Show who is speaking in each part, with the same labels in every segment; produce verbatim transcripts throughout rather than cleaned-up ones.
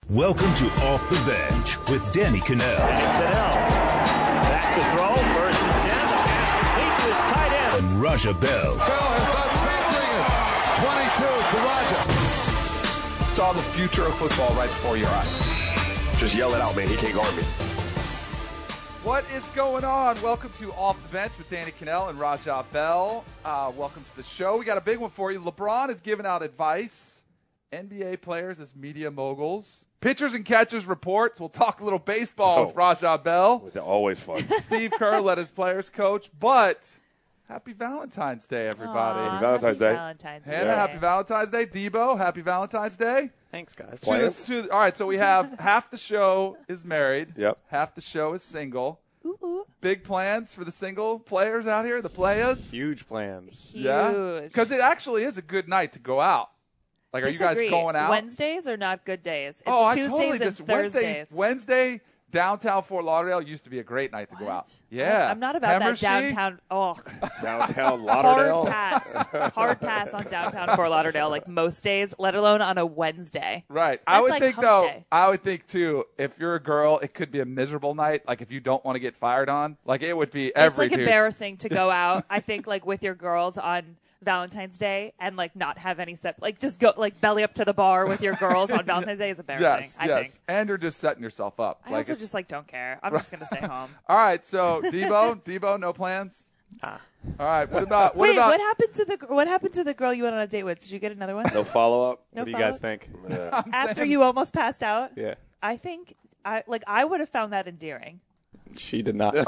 Speaker 1: Welcome to Off the Bench with Danny Kanell.
Speaker 2: Danny Kanell. Back to throw. First and ten. Leads his tight end.
Speaker 1: And Raja Bell.
Speaker 3: Bell has done something. twenty-two to Raja.
Speaker 4: Saw the future of football right before your eyes. Just yell it out, man. He can't guard me.
Speaker 5: What is going on? Welcome to Off the Bench with Danny Kanell and Raja Bell. Uh, welcome to the show. We got a big one for you. LeBron is giving out advice. N B A players as media moguls. Pitchers and catchers reports. We'll talk a little baseball
Speaker 4: Oh.
Speaker 5: with Raja Bell.
Speaker 4: They're always fun.
Speaker 5: Steve Kerr let his players coach. But happy Valentine's Day, everybody.
Speaker 6: Aw,
Speaker 4: Happy Valentine's
Speaker 6: happy
Speaker 4: Day.
Speaker 6: Valentine's
Speaker 5: Hannah,
Speaker 6: Day.
Speaker 5: happy Valentine's Day. Debo, happy Valentine's Day.
Speaker 7: Thanks, guys.
Speaker 5: To the-
Speaker 4: Plans?
Speaker 5: to the- all right, so we have half the show is married.
Speaker 4: Yep.
Speaker 5: Half the show is single.
Speaker 6: Ooh, ooh.
Speaker 5: Big plans for the single players out here, the players.
Speaker 7: Huge plans.
Speaker 6: Huge.
Speaker 5: Yeah, because it actually is a good night to go out. Like, are you guys
Speaker 6: Disagree.
Speaker 5: going out?
Speaker 6: Wednesdays are not good days. It's
Speaker 5: oh, I
Speaker 6: Tuesdays
Speaker 5: totally
Speaker 6: and
Speaker 5: just
Speaker 6: Thursdays.
Speaker 5: Wednesday, Wednesday downtown Fort Lauderdale used to be a great night to go
Speaker 6: What?
Speaker 5: out. Yeah,
Speaker 6: I'm not about
Speaker 5: Hemmershey?
Speaker 6: that downtown. Oh,
Speaker 4: Downtown
Speaker 6: hard
Speaker 4: Lauderdale.
Speaker 6: pass. Hard pass on downtown Fort Lauderdale, like most days, let alone on a Wednesday.
Speaker 5: Right. I
Speaker 6: That's
Speaker 5: would
Speaker 6: like
Speaker 5: think
Speaker 6: hump
Speaker 5: though.
Speaker 6: day.
Speaker 5: I would think too. If you're a girl, it could be a miserable night. Like if you don't want to get fired on, like it would be every
Speaker 6: It's like
Speaker 5: dude.
Speaker 6: embarrassing to go out, I think, like with your girls on Valentine's Day and like not have any set, like just go like belly up to the bar with your girls on Valentine's Day is embarrassing.
Speaker 5: Yes,
Speaker 6: I
Speaker 5: yes,
Speaker 6: think.
Speaker 5: and you're just setting yourself up.
Speaker 6: I
Speaker 5: like
Speaker 6: also
Speaker 5: it's-
Speaker 6: just like don't care. I'm just gonna stay home.
Speaker 5: All right, so Debo, Debo, no plans.
Speaker 7: Ah.
Speaker 5: All right, what about what
Speaker 6: Wait,
Speaker 5: about?
Speaker 6: what happened to the what happened to the girl you went on a date with? Did you get another one?
Speaker 4: No follow-up?
Speaker 6: No
Speaker 7: What do you guys
Speaker 6: follow-up?
Speaker 7: think?
Speaker 4: Yeah.
Speaker 6: After you almost passed out?
Speaker 7: Yeah.
Speaker 6: I think I like I would have found that endearing.
Speaker 7: She did not.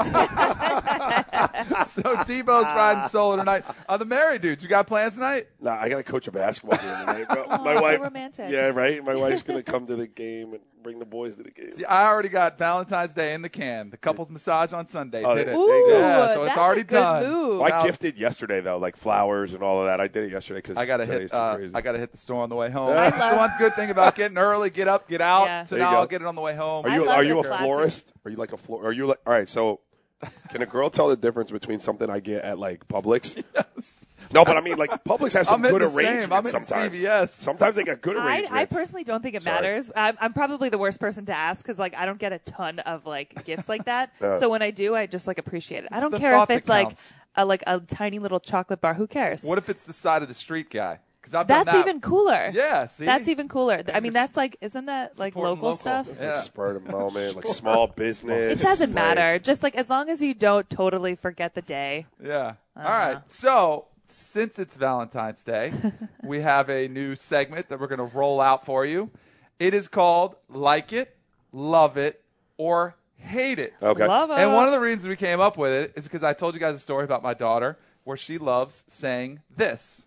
Speaker 5: So Debo's riding solo tonight. Uh, the married dudes, you got plans tonight?
Speaker 4: Nah, I got to coach a basketball game tonight, bro.
Speaker 6: Oh,
Speaker 4: My
Speaker 6: so
Speaker 4: wife,
Speaker 6: romantic.
Speaker 4: Yeah, right? My wife's going to come to the game and bring the boys to the game.
Speaker 5: See, I already got Valentine's Day in the can. The couple's massage on Sunday.
Speaker 4: Oh,
Speaker 5: Did it?
Speaker 4: there you go.
Speaker 6: Ooh,
Speaker 5: Yeah, so it's
Speaker 6: that's
Speaker 5: already
Speaker 6: a good
Speaker 5: done.
Speaker 6: move.
Speaker 4: Well, I
Speaker 5: Now-
Speaker 4: gifted yesterday, though, like flowers and all of that. I did it yesterday because
Speaker 5: I gotta
Speaker 4: today's
Speaker 5: hit.
Speaker 4: too
Speaker 5: Uh,
Speaker 4: crazy.
Speaker 5: I gotta hit the store on the way home.
Speaker 4: I
Speaker 5: That's
Speaker 6: love-
Speaker 5: the one good thing about getting early. Get up, get out.
Speaker 6: Yeah.
Speaker 5: So
Speaker 4: There you
Speaker 5: now
Speaker 4: go.
Speaker 5: I'll get it on the way home.
Speaker 4: Are
Speaker 6: I
Speaker 4: you
Speaker 6: love
Speaker 4: are
Speaker 6: the
Speaker 4: you a
Speaker 6: classic.
Speaker 4: florist? Are you like a flor? Are you like all right? So, can a girl tell the difference between something I get at like Publix? No, but I mean like Publix has some
Speaker 5: I'm in
Speaker 4: good
Speaker 5: the same.
Speaker 4: arrangements.
Speaker 5: I'm in
Speaker 4: sometimes,
Speaker 5: C V S.
Speaker 4: sometimes they got good
Speaker 6: I,
Speaker 4: arrangements.
Speaker 6: I personally don't think it
Speaker 4: Sorry.
Speaker 6: matters. I'm, I'm probably the worst person to ask because like I don't get a ton of like gifts like that.
Speaker 4: Yeah.
Speaker 6: So when I do, I just like appreciate it. I don't
Speaker 5: the
Speaker 6: care
Speaker 5: thought
Speaker 6: if
Speaker 5: that
Speaker 6: it's like
Speaker 5: counts.
Speaker 6: a like a tiny little chocolate bar. Who cares?
Speaker 5: What if it's the side of the street guy? Because I've done
Speaker 6: That's
Speaker 5: that.
Speaker 6: even cooler.
Speaker 5: Yeah, see?
Speaker 6: That's even cooler. I mean,
Speaker 5: you're
Speaker 6: that's like, isn't that like
Speaker 5: supporting
Speaker 6: local,
Speaker 5: local.
Speaker 6: stuff?
Speaker 4: It's
Speaker 5: Yeah.
Speaker 4: like spur of the moment, like small business.
Speaker 6: It doesn't
Speaker 4: like-
Speaker 6: matter. Just like as long as you don't totally forget the day.
Speaker 5: Yeah. All
Speaker 6: Uh-huh.
Speaker 5: right. So since it's Valentine's Day, we have a new segment that we're going to roll out for you. It is called Like It, Love It, or Hate It.
Speaker 4: Okay.
Speaker 6: Love it.
Speaker 5: And one of the reasons we came up with it is because I told you guys a story about my daughter where she loves saying this.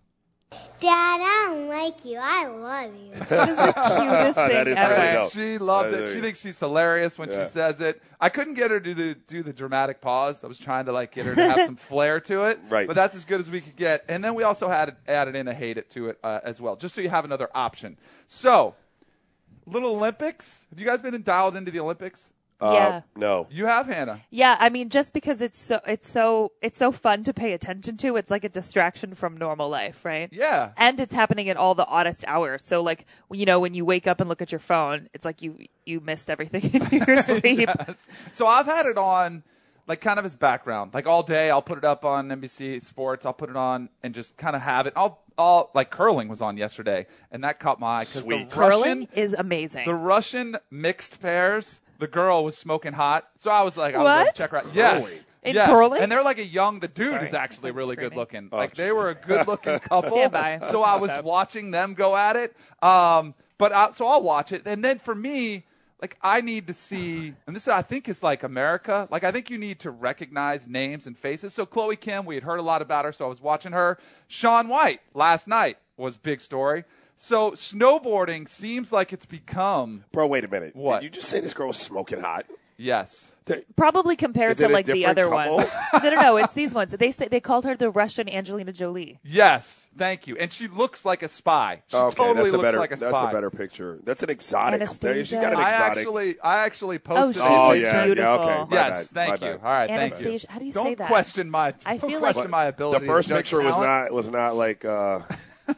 Speaker 8: Dad, I don't like you. I love you.
Speaker 6: That is the cutest
Speaker 4: That
Speaker 6: thing
Speaker 4: is
Speaker 6: ever.
Speaker 4: really dope.
Speaker 5: She loves
Speaker 4: That
Speaker 5: it.
Speaker 4: is
Speaker 5: She
Speaker 4: really-
Speaker 5: thinks she's hilarious when
Speaker 4: Yeah.
Speaker 5: she says it. I couldn't get her to do the, do the dramatic pause. I was trying to like get her to have some flair to it.
Speaker 4: Right.
Speaker 5: But that's as good as we could get. And then we also had added in a hate it to it uh, as well, just so you have another option. So, little Olympics. Have you guys been dialed into the Olympics?
Speaker 4: Uh,
Speaker 6: Yeah.
Speaker 4: No.
Speaker 5: You have, Hannah.
Speaker 6: Yeah, I mean, just because it's so it's so it's so fun to pay attention to, it's like a distraction from normal life, right?
Speaker 5: Yeah.
Speaker 6: And it's happening at all the oddest hours. So, like, you know, when you wake up and look at your phone, it's like you you missed everything in your sleep.
Speaker 5: Yes. So I've had it on, like, kind of as background. Like, all day, I'll put it up on N B C Sports. I'll put it on and just kind of have it. I'll, I'll like, curling was on yesterday, and that caught my eye. 'cause the
Speaker 4: Sweet.
Speaker 6: Curling
Speaker 5: Russian,
Speaker 6: is amazing.
Speaker 5: the Russian mixed pairs, the girl was smoking hot. So I was like, I was
Speaker 6: What?
Speaker 5: like, check her out. Yes.
Speaker 6: In
Speaker 5: yes.
Speaker 6: curling?
Speaker 5: And they're like a young, the dude
Speaker 6: Sorry.
Speaker 5: is actually
Speaker 6: I'm
Speaker 5: really
Speaker 6: screaming.
Speaker 5: good looking.
Speaker 4: Oh,
Speaker 5: like, they were a good looking couple.
Speaker 6: Stand by.
Speaker 5: So I was watching them go at it. Um, but I, so I'll watch it. And then for me, like, I need to see, and this I think is like America. Like, I think you need to recognize names and faces. So Chloe Kim, we had heard a lot about her, so I was watching her. Shaun White last night was big story. So snowboarding seems like it's become,
Speaker 4: Bro, wait a minute.
Speaker 5: What?
Speaker 4: Did you just say this girl was smoking hot?
Speaker 5: yes.
Speaker 6: Probably compared
Speaker 4: Is
Speaker 6: to
Speaker 4: it a
Speaker 6: like the
Speaker 4: different
Speaker 6: other
Speaker 4: couple?
Speaker 6: ones. no, no, no. It's these ones. They say they called her the Russian Angelina Jolie.
Speaker 5: Yes, thank you. And she looks like a spy. She
Speaker 4: Okay,
Speaker 5: totally
Speaker 4: that's a
Speaker 5: looks
Speaker 4: better.
Speaker 5: like a spy.
Speaker 4: That's a better picture. That's an exotic.
Speaker 6: Anastasia.
Speaker 4: She's got an
Speaker 5: I
Speaker 4: exotic.
Speaker 5: actually, I actually
Speaker 6: Oh,
Speaker 5: posted.
Speaker 6: she
Speaker 5: it.
Speaker 4: Oh
Speaker 6: is
Speaker 4: yeah,
Speaker 6: beautiful.
Speaker 4: yeah. Okay. My
Speaker 5: Yes,
Speaker 4: bad,
Speaker 5: thank
Speaker 4: my
Speaker 5: you.
Speaker 4: bad.
Speaker 5: All right, thank you.
Speaker 6: Anastasia, how do you
Speaker 5: Don't
Speaker 6: say that?
Speaker 5: question my.
Speaker 6: I
Speaker 5: don't
Speaker 6: feel
Speaker 5: question
Speaker 6: like-
Speaker 5: my ability.
Speaker 4: The first
Speaker 5: to judge
Speaker 4: picture was
Speaker 5: talent.
Speaker 4: not was not like. Uh,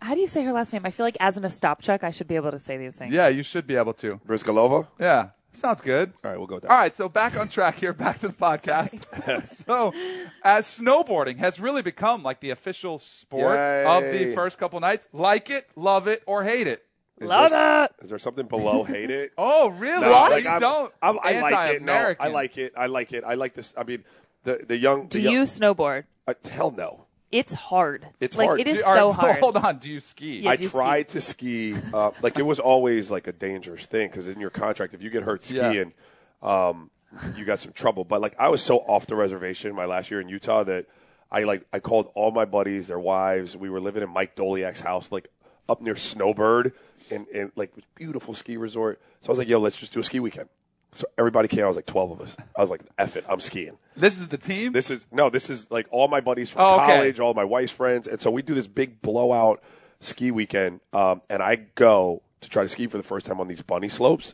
Speaker 6: How do you say her last name? I feel like as an Ostapchuk, I should be able to say these things.
Speaker 5: Yeah, you should be able to.
Speaker 4: Brizgalova?
Speaker 5: Yeah, sounds good.
Speaker 4: All right, we'll go with that.
Speaker 5: All right, so back on track here, back to the podcast. So, as snowboarding has really become like the official sport
Speaker 4: Yay.
Speaker 5: of the first couple nights, like it, love it, or hate it.
Speaker 4: Is
Speaker 6: Love
Speaker 4: there,
Speaker 6: it.
Speaker 4: Is there something below hate it?
Speaker 5: Oh, really?
Speaker 4: No,
Speaker 5: What?
Speaker 4: like,
Speaker 5: You
Speaker 4: I'm-
Speaker 5: don't.
Speaker 4: I'm- I like it. No,
Speaker 5: Anti-American.
Speaker 4: I like it. I like it. I like this. I mean, the the young.
Speaker 6: Do
Speaker 4: the young,
Speaker 6: you snowboard?
Speaker 4: Uh, hell no.
Speaker 6: It's hard.
Speaker 4: It's
Speaker 6: like,
Speaker 4: hard.
Speaker 6: It is
Speaker 5: Do- all
Speaker 6: so
Speaker 5: right,
Speaker 6: hard.
Speaker 5: Hold on. Do you ski?
Speaker 6: Yeah,
Speaker 4: I
Speaker 6: do you
Speaker 4: tried to ski. Uh, like it was always like a dangerous thing because in your contract, if you get hurt
Speaker 5: Yeah.
Speaker 4: skiing, um, you got some trouble. But like I was so off the reservation my last year in Utah that I like I called all my buddies, their wives. We were living in Mike Doliak's house, like up near Snowbird, and, and like beautiful ski resort. So I was like, yo, let's just do a ski weekend. So everybody came. I was like twelve of us. I was like, F it, I'm skiing.
Speaker 5: This is the team?
Speaker 4: This is no, this is like all my buddies from
Speaker 5: Oh, okay.
Speaker 4: college, all my wife's friends, and so we do this big blowout ski weekend. Um, and I go to try to ski for the first time on these bunny slopes,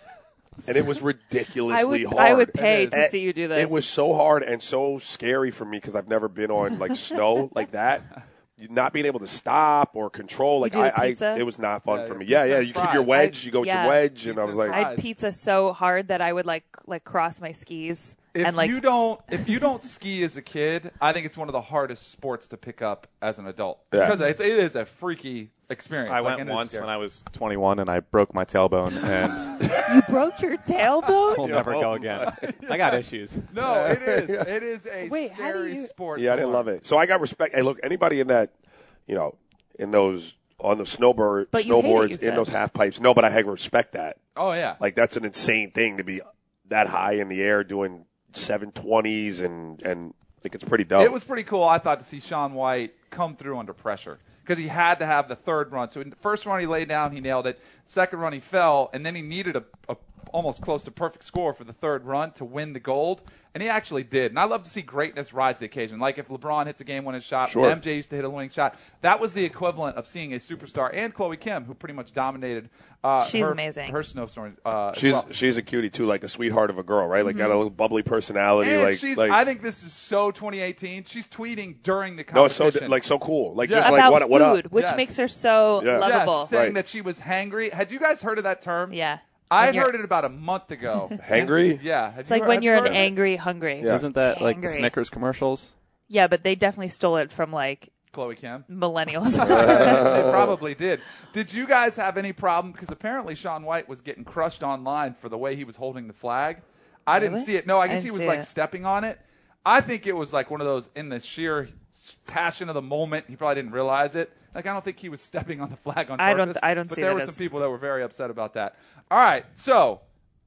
Speaker 4: and it was ridiculously
Speaker 6: I would,
Speaker 4: hard.
Speaker 6: I would pay
Speaker 5: It
Speaker 6: to
Speaker 4: And
Speaker 6: see you do this.
Speaker 4: It was so hard and so scary for me because I've never been on like snow like that. You not being able to stop or control, like
Speaker 6: do the
Speaker 4: I,
Speaker 6: pizza?
Speaker 4: I, it was not fun
Speaker 5: Yeah,
Speaker 4: for me.
Speaker 5: pizza
Speaker 4: Yeah, yeah.
Speaker 5: and
Speaker 4: You keep your
Speaker 5: fries.
Speaker 4: wedge, you go with
Speaker 6: Yeah.
Speaker 4: your wedge, and I
Speaker 5: Pizza
Speaker 4: was
Speaker 5: and
Speaker 4: like,
Speaker 6: I
Speaker 5: fries.
Speaker 6: had pizza so hard that I would like like cross my skis
Speaker 5: If
Speaker 6: and like
Speaker 5: you don't, if you don't ski as a kid, I think it's one of the hardest sports to pick up as an adult
Speaker 4: Yeah.
Speaker 5: because it's, it is a freaky experience.
Speaker 7: I
Speaker 5: Like,
Speaker 7: went
Speaker 5: and it's
Speaker 7: once
Speaker 5: scary.
Speaker 7: when I was twenty-one and I broke my tailbone and
Speaker 6: you broke your tailbone.
Speaker 7: we'll never go again. I got issues.
Speaker 5: No, it is. It is a
Speaker 6: Wait, how do
Speaker 5: scary
Speaker 6: you-
Speaker 5: sport.
Speaker 4: yeah, I
Speaker 5: to
Speaker 4: didn't
Speaker 5: learn.
Speaker 4: love it. So I got respect. Hey, look, anybody in that, you know, in those on the snowboard
Speaker 6: But you hate it, you
Speaker 4: snowboards in
Speaker 6: said.
Speaker 4: those half pipes. No, but I respect that.
Speaker 5: Oh yeah.
Speaker 4: Like that's an insane thing to be that high in the air doing seven twenties and and like it's pretty dope.
Speaker 5: It was pretty cool, I thought, to see Shaun White come through under pressure because he had to have the third run. So in the first run, he laid down, he nailed it. Second run, he fell, and then he needed a, a almost close to perfect score for the third run to win the gold, and he actually did. And I love to see greatness rise to the occasion. Like if LeBron hits a game-winning shot,
Speaker 4: Sure.
Speaker 5: M J used to hit a winning shot. That was the equivalent of seeing a superstar, and Chloe Kim, who pretty much dominated. Uh,
Speaker 6: She's
Speaker 5: her,
Speaker 6: amazing.
Speaker 5: Her snowstorm. Uh, as
Speaker 4: she's
Speaker 5: well.
Speaker 4: she's a cutie too, like a sweetheart of a girl, right? Like got a little bubbly personality.
Speaker 5: And
Speaker 4: like
Speaker 5: she's,
Speaker 4: like
Speaker 5: I think this is so twenty eighteen. She's tweeting during the
Speaker 4: no, it's so
Speaker 5: competition.
Speaker 4: like so cool. Like
Speaker 5: Yeah.
Speaker 4: just
Speaker 6: About
Speaker 4: like what what
Speaker 6: food,
Speaker 4: up?
Speaker 6: which
Speaker 5: Yes.
Speaker 6: makes her so
Speaker 4: Yeah.
Speaker 5: Yes,
Speaker 6: lovable.
Speaker 5: saying
Speaker 4: Right.
Speaker 5: that she was hangry. Had you guys heard of that term?
Speaker 6: Yeah.
Speaker 5: I
Speaker 6: When
Speaker 5: had
Speaker 6: you're-
Speaker 5: heard it about a month ago.
Speaker 4: Hangry?
Speaker 5: Yeah. Have
Speaker 6: It's
Speaker 5: you
Speaker 6: like
Speaker 5: heard-
Speaker 6: when
Speaker 5: have
Speaker 6: you're
Speaker 5: you
Speaker 6: an
Speaker 5: heard of it?
Speaker 6: angry, hungry.
Speaker 4: Yeah.
Speaker 7: Isn't that like the
Speaker 6: Angry.
Speaker 7: Snickers commercials?
Speaker 6: Yeah, but they definitely stole it from like
Speaker 5: Chloe Kim.
Speaker 6: millennials.
Speaker 5: They probably did. Did you guys have any problem? Because apparently Shaun White was getting crushed online for the way he was holding the flag. I didn't
Speaker 6: Really?
Speaker 5: see it. No, I
Speaker 6: I
Speaker 5: guess
Speaker 6: didn't
Speaker 5: he was
Speaker 6: see
Speaker 5: like
Speaker 6: it.
Speaker 5: stepping on it. I think it was like one of those in the sheer passion of the moment. He probably didn't realize it. Like I don't think he was stepping on the flag on
Speaker 6: I don't-
Speaker 5: purpose.
Speaker 6: I don't
Speaker 5: But
Speaker 6: see
Speaker 5: there
Speaker 6: that
Speaker 5: were
Speaker 6: as-
Speaker 5: some people that were very upset about that. All right, so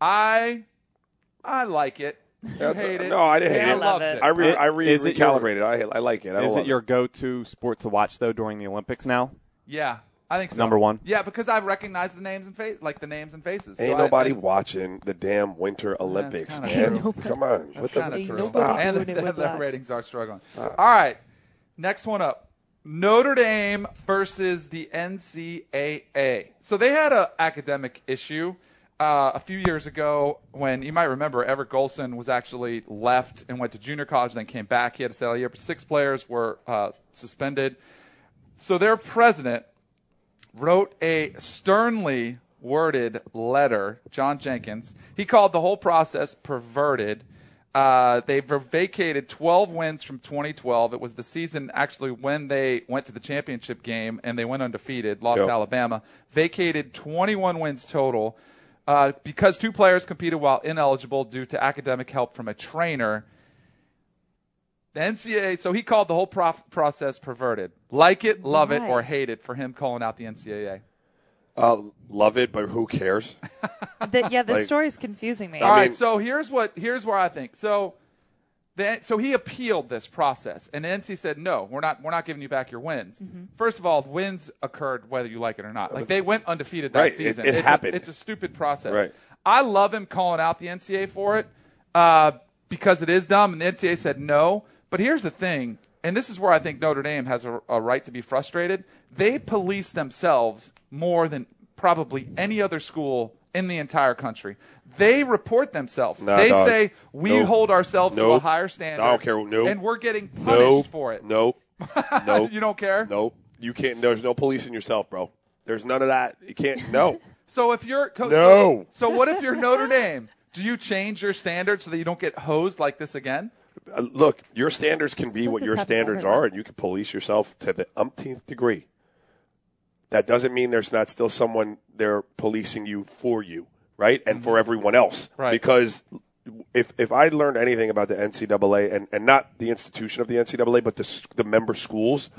Speaker 5: I I like it. You
Speaker 4: That's
Speaker 5: hate
Speaker 4: a-
Speaker 5: it.
Speaker 4: no, I didn't hate
Speaker 5: Dan
Speaker 6: it. I love
Speaker 5: loves
Speaker 6: it.
Speaker 4: I re,
Speaker 7: It-
Speaker 4: I re,
Speaker 7: is it your-
Speaker 4: recalibrated. I I like it. I don't
Speaker 7: Is
Speaker 4: love
Speaker 7: it your go-to sport to watch though during the Olympics now?
Speaker 5: Yeah, I think so.
Speaker 7: Number one?
Speaker 5: Yeah, because I recognize the names and face, like the names and faces.
Speaker 4: Ain't
Speaker 5: So I-
Speaker 4: nobody
Speaker 5: I-
Speaker 4: watching the damn Winter Olympics,
Speaker 5: kinda
Speaker 4: man.
Speaker 5: true.
Speaker 4: Come on, what the
Speaker 5: kinda
Speaker 6: Ain't
Speaker 5: true.
Speaker 6: nobody
Speaker 4: stop.
Speaker 5: And
Speaker 6: doing
Speaker 5: the,
Speaker 6: it with
Speaker 5: the
Speaker 6: blacks.
Speaker 5: ratings are struggling. All right, next one up. Notre Dame versus the N C A A. So they had an academic issue uh, a few years ago when, you might remember, Everett Golson was actually left and went to junior college, then came back. He had to stay out a year. Six players were uh, suspended. So their president wrote a sternly worded letter, John Jenkins. He called the whole process perverted. Uh, they've vacated twelve wins from twenty twelve. It was the season actually when they went to the championship game and they went undefeated, lost
Speaker 4: Yep.
Speaker 5: to Alabama. Vacated twenty-one wins total uh, because two players competed while ineligible due to academic help from a trainer. The N C A A, so he called the whole prof- process perverted. Like it, love it,
Speaker 6: Why?
Speaker 5: or hate it for him calling out the N C A A.
Speaker 4: Uh, love it, but who cares?
Speaker 6: The- yeah, this
Speaker 4: Like-
Speaker 6: story is confusing me.
Speaker 5: All right,
Speaker 4: mean-
Speaker 5: so here's what here's where I think. So the, so he appealed this process, and the N C A A said, "No, we're not we're not giving you back your wins."
Speaker 6: Mm-hmm.
Speaker 5: First of all, wins occurred whether you like it or not. Like they went undefeated that
Speaker 4: Right, it-
Speaker 5: season.
Speaker 4: it
Speaker 5: it's
Speaker 4: happened.
Speaker 5: A, it's a stupid process.
Speaker 4: Right.
Speaker 5: I love him calling out the N C A A for it uh, because it is dumb, and the N C A A said no. But here's the thing, and this is where I think Notre Dame has a, a right to be frustrated. They police themselves more than probably any other school in the entire country. They report themselves.
Speaker 4: Nah,
Speaker 5: they
Speaker 4: dog.
Speaker 5: say we
Speaker 4: Nope.
Speaker 5: hold ourselves to a
Speaker 4: Nope.
Speaker 5: higher standard.
Speaker 4: I don't care. Nope.
Speaker 5: And we're getting punished
Speaker 4: Nope.
Speaker 5: for it.
Speaker 4: Nope. Nope.
Speaker 5: You don't care?
Speaker 4: Nope. You can't. There's no policing yourself, bro. There's none of that. You can't. No.
Speaker 5: So if you're co-
Speaker 4: No.
Speaker 5: So, so what if you're Notre Dame? Do you change your standards so that you don't get hosed like this again?
Speaker 4: Uh, look, your standards can be
Speaker 6: But
Speaker 4: what
Speaker 6: this
Speaker 4: your
Speaker 6: happens
Speaker 4: standards
Speaker 6: everywhere.
Speaker 4: are, and you can police yourself to the umpteenth degree. That doesn't mean there's not still someone there policing you for you, right? And for everyone else.
Speaker 5: Right.
Speaker 4: Because if if I learned anything about the N C double A, and, and not the institution of the N C double A, but the, s- the member schools,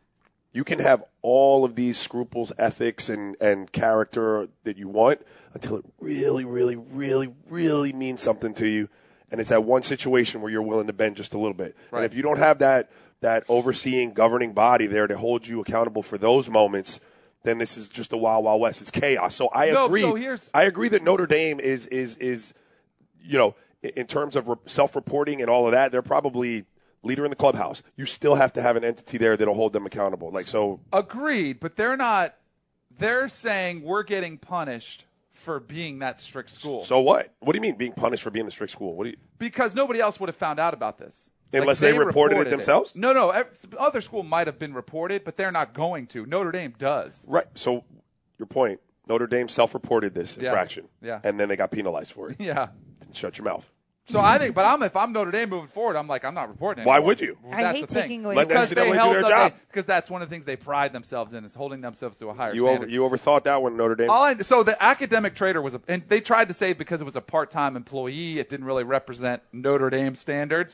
Speaker 4: you can have all of these scruples, ethics, and, and character that you want until it really, really, really, really means something to you. And it's that one situation where you're willing to bend just a little bit.
Speaker 5: Right.
Speaker 4: And if you don't have that that overseeing, governing body there to hold you accountable for those moments, then this is just a wild, wild west. It's chaos. So I
Speaker 5: No,
Speaker 4: agree.
Speaker 5: so here's-
Speaker 4: I agree that Notre Dame is is is, you know, in in terms of re- self-reporting and all of that, they're probably leader in the clubhouse. You still have to have an entity there that'll hold them accountable. Like so.
Speaker 5: Agreed, but they're not. They're saying we're getting punished for being that strict school.
Speaker 4: So what? What do you mean being punished for being the strict school? What do you?
Speaker 5: Because nobody else would have found out about this.
Speaker 4: Unless they reported it themselves?
Speaker 5: No, no. ev- Other school might have been reported, but they're not going to. Notre Dame does.
Speaker 4: Right. So your point. Notre Dame self-reported this
Speaker 5: Yeah.
Speaker 4: infraction.
Speaker 5: Yeah.
Speaker 4: And then they got penalized for it.
Speaker 5: Yeah.
Speaker 4: Shut your mouth.
Speaker 5: So I think, but I'm if I'm Notre Dame moving forward, I'm like I'm not reporting.
Speaker 4: Why
Speaker 5: anymore.
Speaker 4: would you?
Speaker 5: Well,
Speaker 6: I
Speaker 5: that's
Speaker 6: hate
Speaker 5: the thing.
Speaker 6: taking away
Speaker 4: Let the
Speaker 5: because
Speaker 4: N C double A
Speaker 5: they
Speaker 4: do
Speaker 5: held
Speaker 4: their
Speaker 5: the-
Speaker 4: job.
Speaker 5: they- because that's one of the things they pride themselves in is holding themselves to a higher
Speaker 4: You over,
Speaker 5: standard.
Speaker 4: you overthought that one, Notre Dame.
Speaker 5: All I, so the academic trader was, a, and they tried to say because it was a part-time employee, it didn't really represent Notre Dame standards.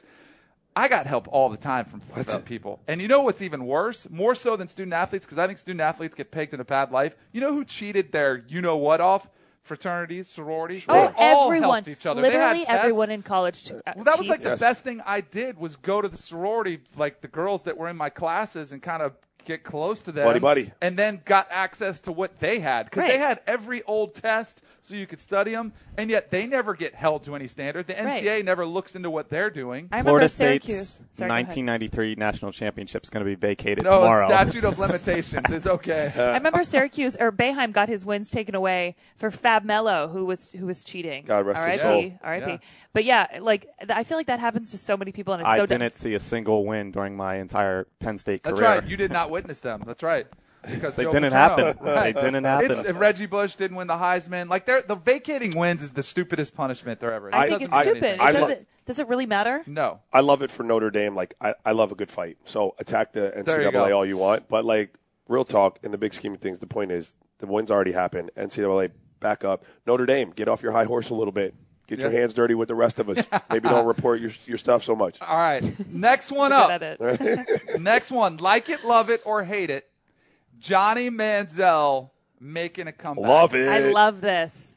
Speaker 5: I got help all the time from uh, people. And you know what's even worse? More so than student athletes, because I think student athletes get pegged in a bad life. You know who cheated their you-know-what off? Fraternities, sororities.
Speaker 6: Oh,
Speaker 5: They all
Speaker 6: everyone.
Speaker 5: helped each other. They had
Speaker 6: Literally
Speaker 5: tests.
Speaker 6: everyone in college. T- uh,
Speaker 5: Well, that was like
Speaker 6: cheats.
Speaker 5: the best thing I did was go to the sorority, like the girls that were in my classes, and kind of get close to them,
Speaker 4: Buddy, buddy.
Speaker 5: and then got access to what they had because they
Speaker 6: Right.
Speaker 5: had every old test so you could study them, and yet they never get held to any standard. The N C A A
Speaker 6: Right.
Speaker 5: never looks into what they're doing.
Speaker 6: I remember
Speaker 7: Florida
Speaker 6: Syracuse.
Speaker 7: State's
Speaker 6: Sorry, go ahead.
Speaker 7: nineteen ninety-three national championship is going to be vacated
Speaker 5: No,
Speaker 7: tomorrow.
Speaker 5: statute of limitations is okay.
Speaker 6: I remember Syracuse or Boeheim got his wins taken away for Fab Mello, who was who was cheating.
Speaker 4: God rest his
Speaker 6: R I P,
Speaker 4: soul.
Speaker 6: R I P.
Speaker 5: Yeah.
Speaker 6: But yeah, like th- I feel like that happens to so many people, and it's
Speaker 7: I
Speaker 6: so
Speaker 7: didn't
Speaker 6: dumb.
Speaker 7: see a single win during my entire Penn State
Speaker 5: That's
Speaker 7: career.
Speaker 5: right. You did not witness them. That's right. Because
Speaker 7: They
Speaker 5: Joe
Speaker 7: didn't
Speaker 5: Paterno.
Speaker 7: happen.
Speaker 5: Right.
Speaker 7: They didn't happen.
Speaker 5: It's, if Reggie Bush didn't win the Heisman, like they're, the vacating wins is the stupidest punishment there ever is.
Speaker 6: I
Speaker 5: It
Speaker 6: think
Speaker 5: doesn't
Speaker 6: it's
Speaker 5: mean
Speaker 6: stupid.
Speaker 5: anything.
Speaker 4: I
Speaker 6: It
Speaker 4: love-
Speaker 6: does, it, does it really matter?
Speaker 5: No.
Speaker 4: I love it for Notre Dame. Like I, I love a good fight. So attack the N C
Speaker 5: There you
Speaker 4: double A
Speaker 5: go.
Speaker 4: all you want, but like real talk in the big scheme of things, the point is the wins already happened. N C double A back up. Notre Dame, get off your high horse a little bit. Get your
Speaker 5: Yeah.
Speaker 4: hands dirty with the rest of us. Maybe don't report your your stuff so much.
Speaker 5: All right. Next one
Speaker 6: Good
Speaker 5: up.
Speaker 6: at it.
Speaker 5: Next one. Like it, love it, or hate it. Johnny Manziel making a comeback.
Speaker 4: Love it.
Speaker 6: I love this.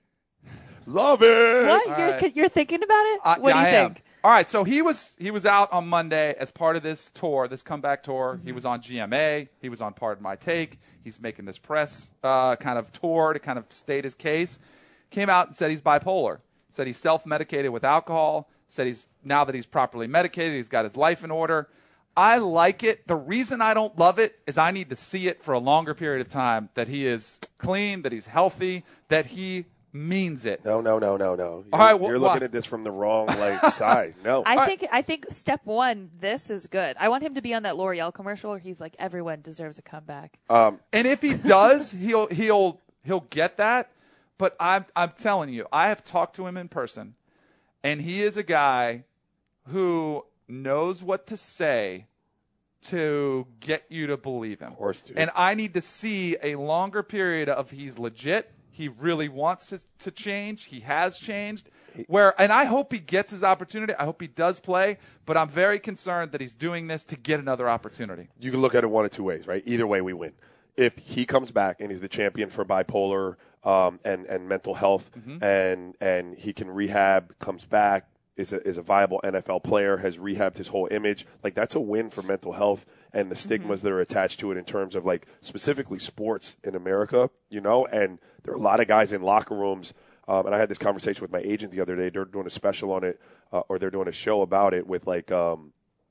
Speaker 4: love it.
Speaker 6: What
Speaker 5: All
Speaker 6: you're
Speaker 5: right.
Speaker 6: you're thinking about it?
Speaker 5: Uh,
Speaker 6: what
Speaker 5: yeah,
Speaker 6: do you
Speaker 5: I
Speaker 6: think?
Speaker 5: am. All right, so he was he was out on Monday as part of this tour, this comeback tour. He was on G M A. He was on Pardon My Take. He's making this press uh, kind of tour to kind of state his case. Came out and said he's bipolar. Said he's self-medicated with alcohol. Said he's now that he's properly medicated, he's got his life in order. I like it. The reason I don't love it is I need to see it for a longer period of time that he is clean, that he's healthy, that he means it.
Speaker 4: No, no, no, no, no. You're,
Speaker 5: All right, well,
Speaker 4: you're
Speaker 5: why?
Speaker 4: looking at this from the wrong like side. No.
Speaker 6: I think I think step one, this is good. I want him to be on that L'Oreal commercial where he's like, everyone deserves a comeback.
Speaker 5: And if he does, he'll he'll he'll get that. But I'm I'm telling you, I have talked to him in person, and he is a guy who knows what to say to get you to believe him. Of
Speaker 4: course, dude.
Speaker 5: And I need to see a longer period of he's legit. He really wants to, to change. He has changed. Where and I hope he gets his opportunity. I hope he does play. But I'm very concerned that he's doing this to get another opportunity.
Speaker 4: You can look at it one of two ways, right? Either way, we win. If he comes back and he's the champion for bipolar um, and and mental health,
Speaker 5: Mm-hmm.
Speaker 4: and and he can rehab, comes back, is a is a viable N F L player, has rehabbed his whole image, like that's a win for mental health and the stigmas
Speaker 5: Mm-hmm.
Speaker 4: that are attached to it in terms of like specifically sports in America, you know. And there are a lot of guys in locker rooms. Um, and I had this conversation with my agent the other day. They're doing a special on it, uh, or they're doing a show about it with like um,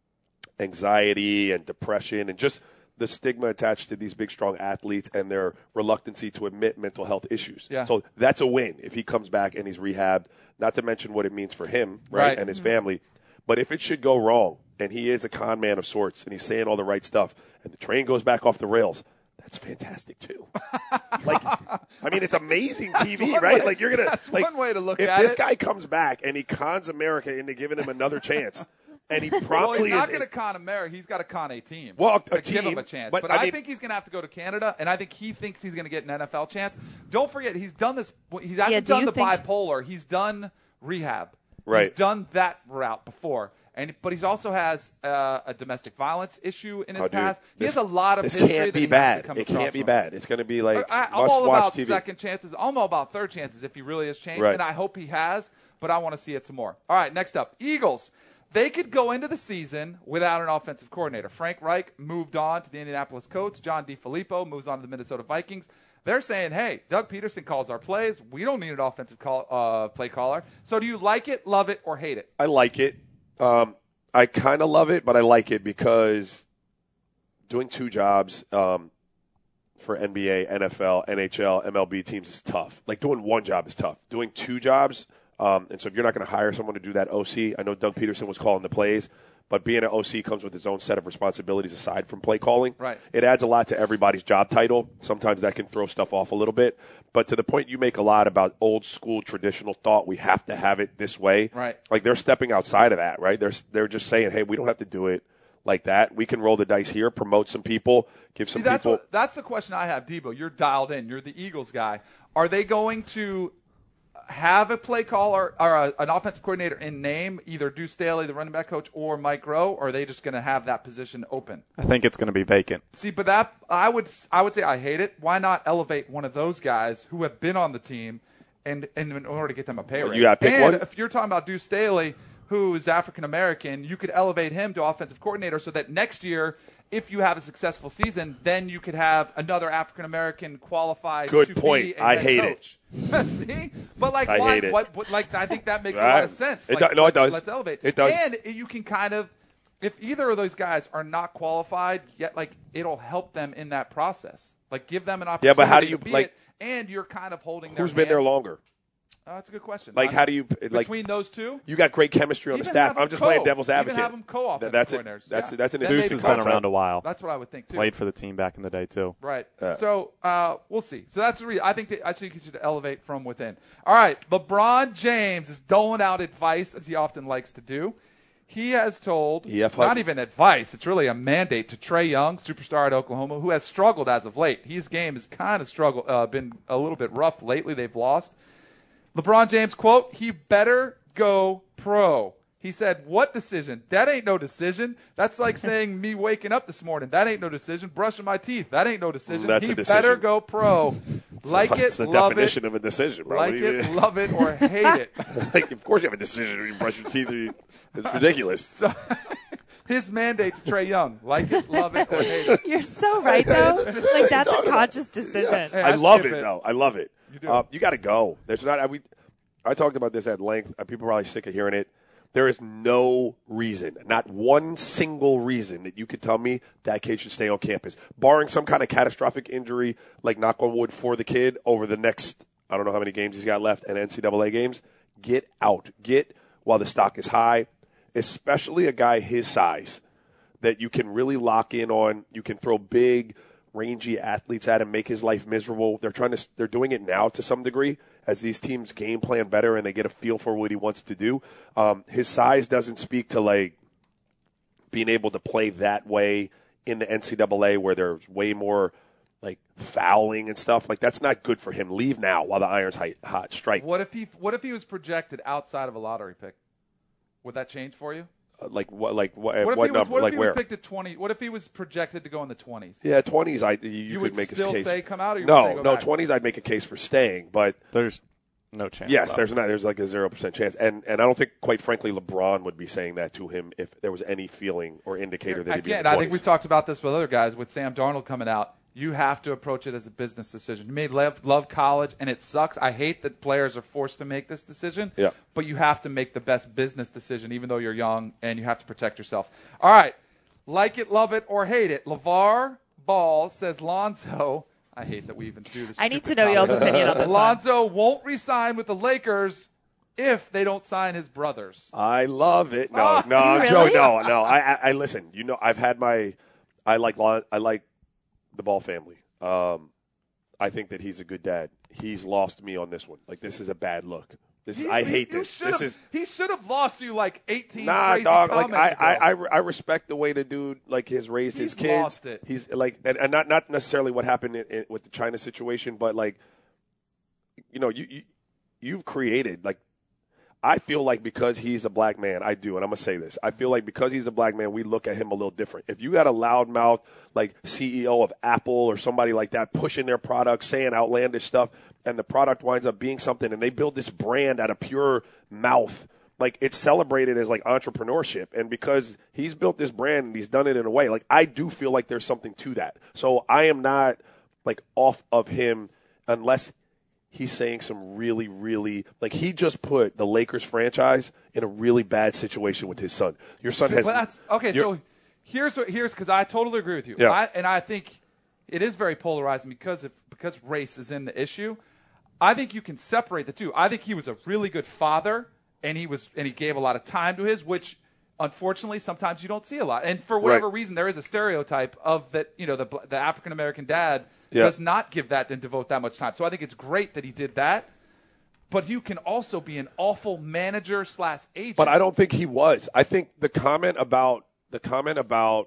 Speaker 4: anxiety and depression and just the stigma attached to these big, strong athletes and their reluctancy to admit mental health issues.
Speaker 5: Yeah.
Speaker 4: So that's a win if he comes back and he's rehabbed, not to mention what it means for him, right,
Speaker 5: Right.
Speaker 4: and his family. But if it should go wrong, and he is a con man of sorts, and he's saying all the right stuff, and the train goes back off the rails, that's fantastic too. Like, I mean, it's amazing T V, right?
Speaker 5: Way,
Speaker 4: like you're gonna.
Speaker 5: That's
Speaker 4: like,
Speaker 5: one way to look
Speaker 4: if
Speaker 5: at it.
Speaker 4: If this guy comes back and he cons America into giving him another chance, and he
Speaker 5: well,
Speaker 4: probably
Speaker 5: he's not
Speaker 4: is
Speaker 5: going to con America. He's got to con a team.
Speaker 4: Well, a
Speaker 5: to
Speaker 4: team,
Speaker 5: give him a chance.
Speaker 4: but,
Speaker 5: But,
Speaker 4: I
Speaker 5: I,
Speaker 4: mean-
Speaker 5: think he's going to have to go to Canada, and I think he thinks he's going to get an N F L chance. Don't forget, he's done this. He's hasn't
Speaker 6: Yeah, do
Speaker 5: done
Speaker 6: you
Speaker 5: the
Speaker 6: think-
Speaker 5: bipolar. He's done rehab.
Speaker 4: Right.
Speaker 5: He's done that route before. And but he's also has uh, a domestic violence issue in his
Speaker 4: Oh, dude,
Speaker 5: past. He
Speaker 4: this-
Speaker 5: has a lot of
Speaker 4: This
Speaker 5: history
Speaker 4: can't
Speaker 5: that
Speaker 4: be
Speaker 5: he has
Speaker 4: bad.
Speaker 5: to come
Speaker 4: It
Speaker 5: across
Speaker 4: can't be
Speaker 5: from.
Speaker 4: bad. It's going to be like
Speaker 5: I, I'm
Speaker 4: must
Speaker 5: all
Speaker 4: watch
Speaker 5: about
Speaker 4: T V.
Speaker 5: second chances. I'm all about third chances if he really has changed,
Speaker 4: Right.
Speaker 5: and I hope he has. But I want to see it some more. All right, next up, Eagles. They could go into the season without an offensive coordinator. Frank Reich moved on to the Indianapolis Colts. John DeFilippo moves on to the Minnesota Vikings. They're saying, hey, Doug Peterson calls our plays. We don't need an offensive call, uh, play caller. So do you like it, love it, or hate it?
Speaker 4: I like it. Um, I kind of love it, but I like it because doing two jobs um, for N B A, N F L, N H L, M L B teams is tough. Like doing one job is tough. Doing two jobs, um, and so if you're not going to hire someone to do that O C, I know Doug Peterson was calling the plays, but being an O C comes with its own set of responsibilities aside from play calling.
Speaker 5: Right.
Speaker 4: It adds a lot to everybody's job title. Sometimes that can throw stuff off a little bit. But to the point you make a lot about old school traditional thought, we have to have it this way.
Speaker 5: Right.
Speaker 4: Like they're stepping outside of that, right? They're they're just saying, hey, we don't have to do it like that. We can roll the dice here, promote some people, give some
Speaker 5: See, that's
Speaker 4: people.
Speaker 5: what, that's the question I have, Debo. You're dialed in. You're the Eagles guy. Are they going to have a play caller or a, an offensive coordinator in name, either Deuce Staley, the running back coach, or Mike Rowe, or are they just going to have that position open?
Speaker 7: I think it's going to be vacant.
Speaker 5: See, but that I would I would say I hate it. Why not elevate one of those guys who have been on the team, and, and in order to get them a pay raise?
Speaker 4: You gotta pick
Speaker 5: and
Speaker 4: one?
Speaker 5: if you're talking about Deuce Staley, who is African American, you could elevate him to offensive coordinator so that next year, if you have a successful season, then you could have another African American qualified.
Speaker 4: Good
Speaker 5: to
Speaker 4: point.
Speaker 5: Be a
Speaker 4: I
Speaker 5: head
Speaker 4: hate
Speaker 5: coach. See, but like,
Speaker 4: I
Speaker 5: why,
Speaker 4: hate it.
Speaker 5: What, what? Like, I think that makes a
Speaker 4: Right.
Speaker 5: lot of sense.
Speaker 4: It
Speaker 5: Like,
Speaker 4: do- no, it
Speaker 5: let's-
Speaker 4: does.
Speaker 5: Let's elevate.
Speaker 4: It does.
Speaker 5: And you can kind of, if either of those guys are not qualified yet, like it'll help them in that process. Like, give them an
Speaker 4: Yeah,
Speaker 5: opportunity.
Speaker 4: but how do you,
Speaker 5: to be
Speaker 4: like-
Speaker 5: it, and you're kind of holding. Their
Speaker 4: Who's been there
Speaker 5: hand.
Speaker 4: longer?
Speaker 5: Oh, that's a good question.
Speaker 4: Like,
Speaker 5: I-
Speaker 4: how do you like?
Speaker 5: between those two?
Speaker 4: You got great chemistry on the
Speaker 5: Even
Speaker 4: staff.
Speaker 5: have them
Speaker 4: I'm just
Speaker 5: co-
Speaker 4: playing devil's
Speaker 5: even
Speaker 4: advocate.
Speaker 5: have them co-offensive
Speaker 4: That's it.
Speaker 5: coordinators.
Speaker 4: That's
Speaker 5: Yeah.
Speaker 4: that's an
Speaker 5: Then
Speaker 7: Deuce
Speaker 5: maybe
Speaker 7: has
Speaker 5: co-
Speaker 7: been around a while.
Speaker 5: That's what I would think too.
Speaker 7: Played for the team back in the day, too.
Speaker 5: Right.
Speaker 4: Yeah.
Speaker 5: So uh, we'll see. So that's the reason. I think that, I think you should elevate from within. All right. LeBron James is doling out advice, as he often likes to do. He has told,
Speaker 4: E F
Speaker 5: not
Speaker 4: Hutton.
Speaker 5: even advice, it's really a mandate to Trae Young, superstar at Oklahoma, who has struggled as of late. His game has kind of struggled, uh, been a little bit rough lately. They've lost. LeBron James, quote, he better go pro. He said, what decision? That ain't no decision. That's like saying me waking up this morning. That ain't no decision. Brushing my teeth. That ain't no decision.
Speaker 4: That's
Speaker 5: he
Speaker 4: a decision.
Speaker 5: better go pro. Like
Speaker 4: That's
Speaker 5: it,
Speaker 4: the
Speaker 5: love
Speaker 4: definition
Speaker 5: it.
Speaker 4: of a decision, bro.
Speaker 5: Like
Speaker 4: What do you
Speaker 5: it,
Speaker 4: mean?
Speaker 5: love it, or hate it.
Speaker 4: Like, of course you have a decision when you brush your teeth. or you- It's ridiculous.
Speaker 5: So, his mandate to Trae Young, like it, love it, or hate it.
Speaker 6: You're so right, though. Like, that's a conscious decision.
Speaker 5: Hey,
Speaker 4: I
Speaker 5: I'd
Speaker 4: love
Speaker 5: skip
Speaker 4: it,
Speaker 5: it.
Speaker 4: though. I love it.
Speaker 5: You do.
Speaker 4: Uh, you got to go. There's not. I, we, I talked about this at length. Uh, People are probably sick of hearing it. There is no reason, not one single reason that you could tell me that kid should stay on campus, barring some kind of catastrophic injury, like knock on wood for the kid over the next, I don't know how many games he's got left, and N C double A games. Get out. Get while the stock is high, especially a guy his size that you can really lock in on. You can throw big, rangy athletes at him, make his life miserable. They're trying to. They're doing it now to some degree as these teams game plan better and they get a feel for what he wants to do. Um, his size doesn't speak to like being able to play that way in the N C double A where there's way more like fouling and stuff. Like that's not good for him. Leave now while the iron's hot. hot. Strike.
Speaker 5: What if he What if he was projected outside of a lottery pick? Would that change for you?
Speaker 4: Uh, like what? Like what?
Speaker 5: What if
Speaker 4: what
Speaker 5: he was
Speaker 4: number?
Speaker 5: What if
Speaker 4: like
Speaker 5: he
Speaker 4: where?
Speaker 5: was picked at twenty? What if he was projected to go in the twenties?
Speaker 4: Yeah, twenties. I you,
Speaker 5: You
Speaker 4: could
Speaker 5: would
Speaker 4: make
Speaker 5: still
Speaker 4: a case.
Speaker 5: say come out, or you would
Speaker 4: no,
Speaker 5: say go
Speaker 4: no.
Speaker 5: back?
Speaker 4: Twenties. I'd make a case for staying, but
Speaker 7: There's no chance.
Speaker 4: yes,
Speaker 7: though.
Speaker 4: there's not. There's like a zero percent chance, and and I don't think, quite frankly, LeBron would be saying that to him if there was any feeling or indicator that he'd be in
Speaker 5: Again,
Speaker 4: the
Speaker 5: I think we
Speaker 4: twenties.
Speaker 5: talked about this with other guys. With Sam Darnold coming out, you have to approach it as a business decision. You may love, love college, and it sucks. I hate that players are forced to make this decision.
Speaker 4: Yeah.
Speaker 5: But you have to make the best business decision, even though you're young, and you have to protect yourself. All right. Like it, love it, or hate it. LeVar Ball says Lonzo. I hate that we even do this.
Speaker 6: I need to
Speaker 5: stupid
Speaker 6: know y'all's
Speaker 5: college.
Speaker 6: opinion on this one.
Speaker 5: Lonzo won't resign with the Lakers if they don't sign his brothers.
Speaker 4: I love it. No,
Speaker 5: Oh,
Speaker 4: no,
Speaker 6: do you
Speaker 4: I'm
Speaker 6: really?
Speaker 4: joking. No, no. I, I, I listen. You know, I've had my. I like. Lon- I like the Ball family. Um, I think that he's a good dad. He's lost me on this one. Like this is a bad look. This is.
Speaker 5: He-
Speaker 4: I
Speaker 5: he-
Speaker 4: hate
Speaker 5: you
Speaker 4: this.
Speaker 5: should've-
Speaker 4: This is.
Speaker 5: He should have lost you like eighteen
Speaker 4: Nah,
Speaker 5: crazy
Speaker 4: dog. Like
Speaker 5: comments
Speaker 4: I, I,
Speaker 5: ago.
Speaker 4: I, I respect the way the dude like has raised his
Speaker 5: He's
Speaker 4: kids.
Speaker 5: lost it.
Speaker 4: He's like, and, and not not necessarily what happened in, in, with the China situation, but like, you know, you, you you've created like. I feel like because he's a black man, I do, and I'm gonna say this. I feel like because he's a black man, we look at him a little different. If you got a loudmouth like C E O of Apple or somebody like that pushing their product, saying outlandish stuff, and the product winds up being something, and they build this brand out of pure mouth, like it's celebrated as like entrepreneurship. And because he's built this brand and he's done it in a way, like I do feel like there's something to that. So I am not like off of him unless he's saying some really, really like he just put the Lakers franchise in a really bad situation with his son. Your son has.
Speaker 5: Well, that's okay.
Speaker 4: your-
Speaker 5: So here's what here's because I totally agree with you.
Speaker 4: Yeah.
Speaker 5: I, and I think it is very polarizing because if because race is in the issue. I think you can separate the two. I think he was a really good father, and he was and he gave a lot of time to his, which unfortunately sometimes you don't see a lot. And for whatever
Speaker 4: Right.
Speaker 5: reason, there is a stereotype of that. You know, the the African American dad
Speaker 4: Yeah.
Speaker 5: does not give that and devote that much time. So I think it's great that he did that. But you can also be an awful manager slash agent.
Speaker 4: But I don't think he was. I think the comment about the comment about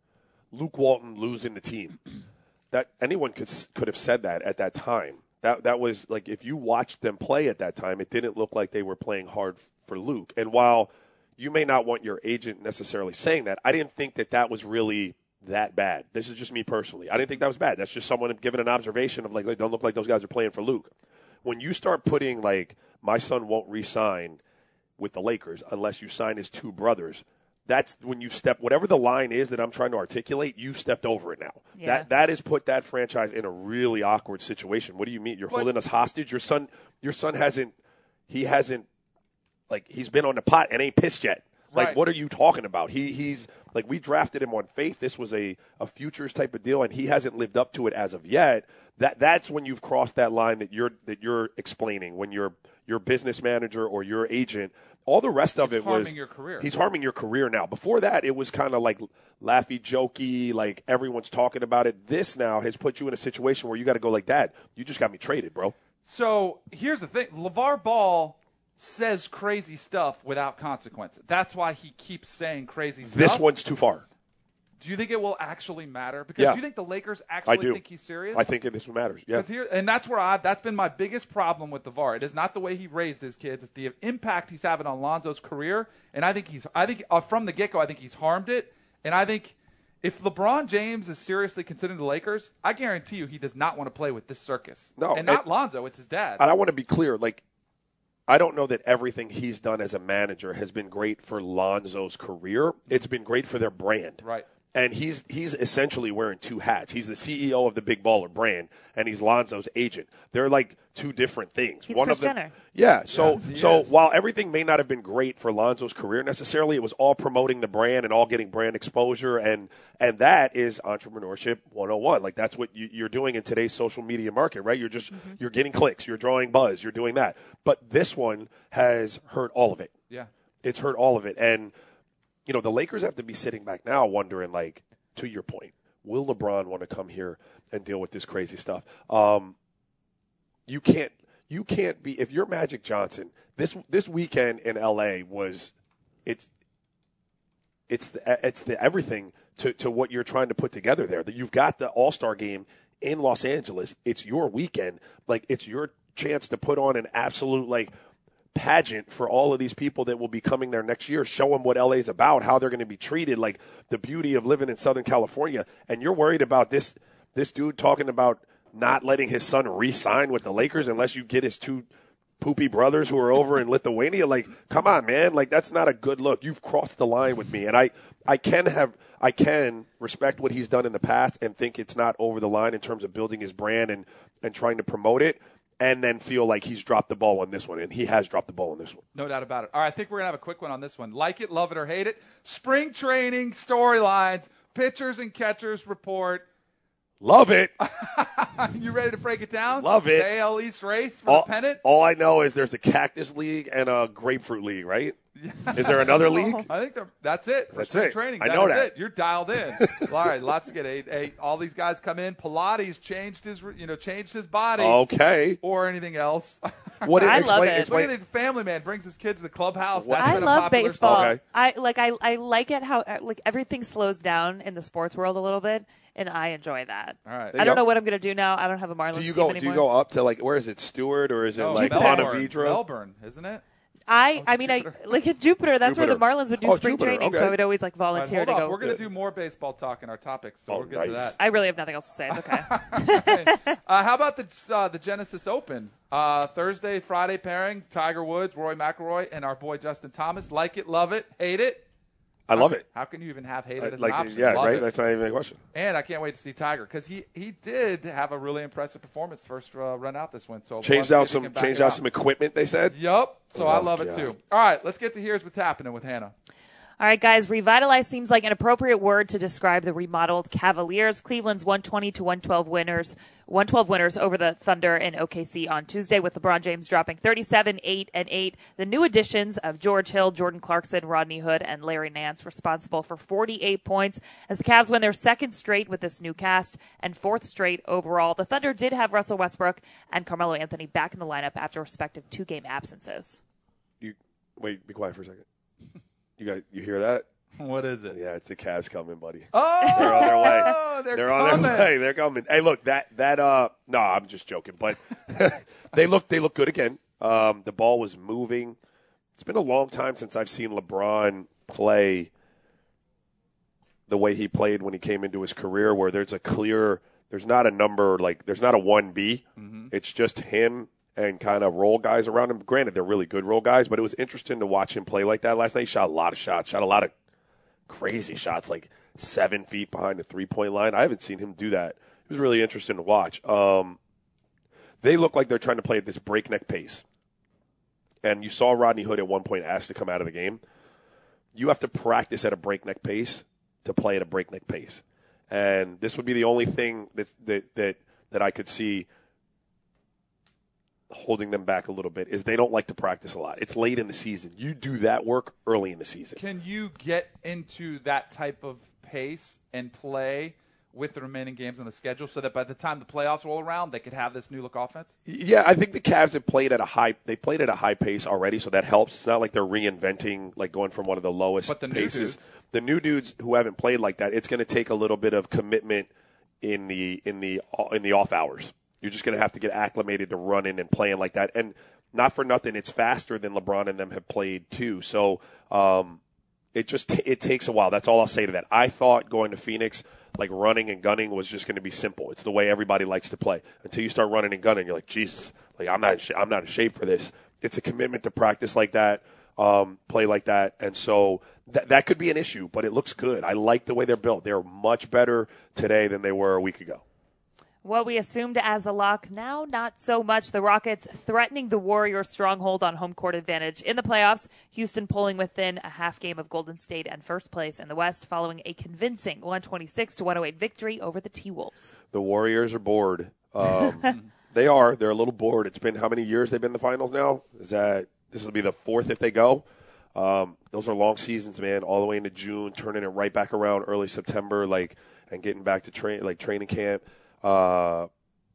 Speaker 4: Luke Walton losing the team, that anyone could could have said that at that time. That that was like if you watched them play at that time, it didn't look like they were playing hard for Luke. And while you may not want your agent necessarily saying that, I didn't think that that was really that bad. This is just me personally. I didn't think that was bad. That's just someone giving an observation of like, like don't look like those guys are playing for Luke. When you start putting like my son won't re-sign with the Lakers unless you sign his two brothers, that's when you step whatever the line is that I'm trying to articulate, you've stepped over it now.
Speaker 6: Yeah.
Speaker 4: That that has put that franchise in a really awkward situation. What do you mean? You're
Speaker 5: But-
Speaker 4: holding us hostage? Your son your son hasn't he hasn't like he's been on the pot and ain't pissed yet. Like
Speaker 5: Right.
Speaker 4: what are you talking about? He he's like we drafted him on faith. This was a, a futures type of deal and he hasn't lived up to it as of yet. That that's when you've crossed that line that you're that you're explaining when you're your business manager or your agent. All the rest of
Speaker 5: He's
Speaker 4: it was
Speaker 5: harming your career.
Speaker 4: He's harming your career now. Before that, it was kind of like laughy, jokey, like everyone's talking about it. This now has put you in a situation where you got to go like, Dad, you just got me traded, bro.
Speaker 5: So here's the thing: LeVar Ball says crazy stuff without consequence. That's why he keeps saying crazy stuff.
Speaker 4: This one's too far.
Speaker 5: Do you think it will actually matter? Because
Speaker 4: Yeah.
Speaker 5: do you think the Lakers
Speaker 4: I
Speaker 5: actually
Speaker 4: do.
Speaker 5: think he's serious?
Speaker 4: I think this one matters. Yeah.
Speaker 5: Because here, and that's where I. That's been my biggest problem with the V A R. It is not the way he raised his kids; it's the impact he's having on Lonzo's career. And I think he's. I think uh, from the get go, I think he's harmed it. And I think if LeBron James is seriously considering the Lakers, I guarantee you he does not want to play with this circus.
Speaker 4: No,
Speaker 5: and not
Speaker 4: and-
Speaker 5: Lonzo; it's his dad.
Speaker 4: And I want to be clear, like, I don't know that everything he's done as a manager has been great for Lonzo's career. It's been great for their brand.
Speaker 5: Right.
Speaker 4: And he's he's essentially wearing two hats. He's the C E O of the Big Baller brand, and he's Lonzo's agent. They're like two different things.
Speaker 6: He's
Speaker 4: One
Speaker 6: Kris
Speaker 4: of them,
Speaker 6: Jenner.
Speaker 4: yeah. So
Speaker 5: he
Speaker 4: so
Speaker 5: is.
Speaker 4: while everything may not have been great for Lonzo's career necessarily, it was all promoting the brand and all getting brand exposure, and and that is entrepreneurship one oh one. Like that's what you, you're doing in today's social media market, right? You're just
Speaker 6: Mm-hmm.
Speaker 4: you're getting clicks, you're drawing buzz, you're doing that. But this one has hurt all of it.
Speaker 5: yeah.
Speaker 4: It's hurt all of it, and you know the Lakers have to be sitting back now wondering like. To your point, will LeBron want to come here and deal with this crazy stuff? Um, you can't. You can't be if you're Magic Johnson. This this weekend in L A was, it's, it's the, it's the everything to, to what you're trying to put together there. That you've got the All Star game in Los Angeles. It's your weekend. Like it's your chance to put on an absolute like. pageant for all of these people that will be coming there next year. Show them what L A is about, how they're going to be treated, like the beauty of living in Southern California. And you're worried about this this dude talking about not letting his son re-sign with the Lakers unless you get his two poopy brothers who are over in Lithuania. Like, come on, man. Like, that's not a good look. You've crossed the line with me. And I, I can have I can respect what he's done in the past and think it's not over the line in terms of building his brand and, and trying to promote it. And then feel like he's dropped the ball on this one, and he has dropped the ball on this one.
Speaker 5: No doubt about it. All right, I think we're going to have a quick one on this one. Like it, love it, or hate it. Spring training storylines, pitchers and catchers report.
Speaker 4: Love it.
Speaker 5: You ready to break it down?
Speaker 4: Love it.
Speaker 5: The A L East race for
Speaker 4: All,
Speaker 5: the pennant?
Speaker 4: all I know is there's a Cactus League and a Grapefruit League, right? Is there another league?
Speaker 5: I think they're- that's it. For
Speaker 4: That's
Speaker 5: spring
Speaker 4: it.
Speaker 5: Training.
Speaker 4: I
Speaker 5: That
Speaker 4: know
Speaker 5: is
Speaker 4: that.
Speaker 5: It. You're dialed in. All right, lots to get. Hey, hey, all these guys come in. Pilates changed his, you know, changed his body.
Speaker 4: Okay.
Speaker 5: Or anything else.
Speaker 4: What?
Speaker 6: I
Speaker 4: explain,
Speaker 6: love it.
Speaker 5: Look
Speaker 4: Explain,
Speaker 5: at this family man brings his kids to the clubhouse.
Speaker 4: What?
Speaker 5: That's
Speaker 6: I
Speaker 5: been a
Speaker 6: love
Speaker 5: popular
Speaker 6: baseball.
Speaker 5: sport.
Speaker 4: Okay.
Speaker 6: I like I I like it how uh, like everything slows down in the sports world a little bit, and I enjoy that.
Speaker 5: All right.
Speaker 6: I
Speaker 4: you
Speaker 6: don't
Speaker 4: go.
Speaker 6: know what I'm gonna do now. I don't have a Marlins
Speaker 4: do you
Speaker 6: team
Speaker 4: go?
Speaker 6: anymore.
Speaker 4: Do you go up to like where is it? Stewart or is it
Speaker 5: Oh,
Speaker 4: like
Speaker 5: Melbourne.
Speaker 4: Ponte Vedra?
Speaker 5: Melbourne, isn't it?
Speaker 6: I I mean
Speaker 5: Jupiter?
Speaker 6: I like at Jupiter. That's where
Speaker 4: Jupiter.
Speaker 6: the Marlins would do
Speaker 4: Oh,
Speaker 6: spring
Speaker 4: Jupiter,
Speaker 6: training, so
Speaker 4: okay.
Speaker 6: I would always like
Speaker 5: All right,
Speaker 6: volunteer
Speaker 5: hold
Speaker 6: to
Speaker 5: on.
Speaker 6: go.
Speaker 5: We're going to do more baseball talk in our topics, so
Speaker 4: Oh,
Speaker 5: we'll get to
Speaker 4: nice.
Speaker 5: that.
Speaker 6: I really have nothing else to say. It's okay.
Speaker 5: Uh, how about the uh, the Genesis Open? Uh, Thursday, Friday pairing, Tiger Woods, Rory McIlroy, and our boy Justin Thomas. Like it, love it, hate it?
Speaker 4: I love it.
Speaker 5: How can you even have hate
Speaker 4: I-
Speaker 5: it as
Speaker 4: like
Speaker 5: an option?
Speaker 4: yeah,
Speaker 5: Love
Speaker 4: right.
Speaker 5: it.
Speaker 4: That's not even a question.
Speaker 5: And I can't wait to see Tiger because he, he did have a really impressive performance first uh, run out this win. So we'll
Speaker 4: Changed
Speaker 5: have to
Speaker 4: out
Speaker 5: see if he
Speaker 4: some
Speaker 5: can back
Speaker 4: changed
Speaker 5: it
Speaker 4: out
Speaker 5: up.
Speaker 4: some equipment. They said.
Speaker 5: Yup. So I
Speaker 4: Oh,
Speaker 5: love it
Speaker 4: God.
Speaker 5: too. All right, let's get to here's what's happening with Hannah.
Speaker 6: All right, guys, revitalize seems like an appropriate word to describe the remodeled Cavaliers. Cleveland's one twenty to one twelve winners, one twelve winners over the Thunder in O K C on Tuesday, with LeBron James dropping thirty-seven, eight, and eight. The new additions of George Hill, Jordan Clarkson, Rodney Hood, and Larry Nance responsible for forty-eight points as the Cavs win their second straight with this new cast and fourth straight overall. The Thunder did have Russell Westbrook and Carmelo Anthony back in the lineup after respective two-game absences.
Speaker 4: You wait. Be quiet for a second. You got you hear that?
Speaker 5: What is it?
Speaker 4: Yeah, it's the Cavs coming, buddy.
Speaker 5: Oh,
Speaker 4: They're on their way.
Speaker 5: They're,
Speaker 4: They're on
Speaker 5: coming.
Speaker 4: their way. They're coming. Hey, look that that uh no, I'm just joking, but they look they look good again. Um, the ball was moving. It's been a long time since I've seen LeBron play the way he played when he came into his career, where there's a clear, there's not a number like there's not a one B. Mm-hmm. It's just him and kind of role guys around him. Granted, they're really good role guys, but it was interesting to watch him play like that last night. He shot a lot of shots, shot a lot of crazy shots, like seven feet behind the three-point line. I haven't seen him do that. It was really interesting to watch. Um, they look like they're trying to play at this breakneck pace. And you saw Rodney Hood at one point asked to come out of the game. You have to practice at a breakneck pace to play at a breakneck pace. And this would be the only thing that that that, that I could see holding them back a little bit is they don't like to practice a lot. It's late in the season. You do that work early in the season.
Speaker 5: Can you get into that type of pace and play with the remaining games on the schedule so that by the time the playoffs roll around, they could have this new look offense?
Speaker 4: Yeah, I think the Cavs have played at a high. They played at a high pace already, so that helps. It's not like they're reinventing, like going from one of the lowest
Speaker 5: But the new
Speaker 4: paces.
Speaker 5: dudes.
Speaker 4: The new dudes who haven't played like that, it's going to take a little bit of commitment in the in the in the off hours. You're just going to have to get acclimated to running and playing like that. And not for nothing, it's faster than LeBron and them have played too. So um, it just t- it takes a while. That's all I'll say to that. I thought going to Phoenix, like running and gunning, was just going to be simple. It's the way everybody likes to play. Until you start running and gunning, you're like, Jesus, like I'm not in sh- I'm not in shape for this. It's a commitment to practice like that, um, play like that, and so th- that could be an issue. But it looks good. I like the way they're built. They're much better today than they were a week ago.
Speaker 6: What we assumed as a lock, now not so much. The Rockets threatening the Warriors' stronghold on home court advantage in the playoffs. Houston pulling within a half game of Golden State and first place in the West following a convincing one twenty-six to one oh eight victory over the T-Wolves.
Speaker 4: The Warriors are bored. Um, they are. They're a little bored. It's been how many years they've been in the finals now? Is that this will be the fourth if they go? Um, those are long seasons, man. All the way into June, turning it right back around early September, like and getting back to train like training camp. Uh,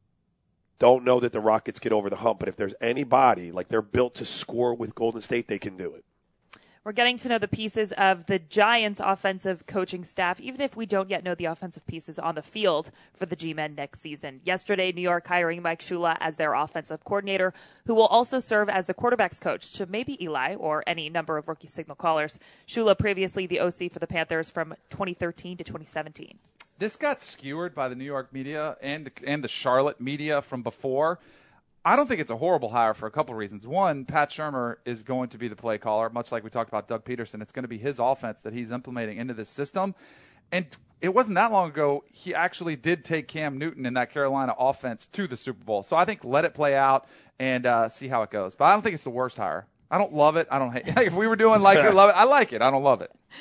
Speaker 4: don't know that the Rockets get over the hump, but if there's anybody, like they're built to score with Golden State, they can do it.
Speaker 6: We're getting to know the pieces of the Giants' offensive coaching staff, even if we don't yet know the offensive pieces on the field for the G-Men next season. Yesterday, New York hiring Mike Shula as their offensive coordinator, who will also serve as the quarterback's coach to maybe Eli or any number of rookie signal callers. Shula previously the O C for the Panthers from twenty thirteen to twenty seventeen.
Speaker 5: This got skewered by the New York media and and the Charlotte media from before. I don't think it's a horrible hire for a couple of reasons. One, Pat Shurmur is going to be the play caller, much like we talked about Doug Peterson. It's going to be his offense that he's implementing into this system. And it wasn't that long ago he actually did take Cam Newton in that Carolina offense to the Super Bowl. So I think let it play out and uh, see how it goes. But I don't think it's the worst hire. I don't love it. I don't hate it. If we were doing like it, love it, I like it. I don't love it.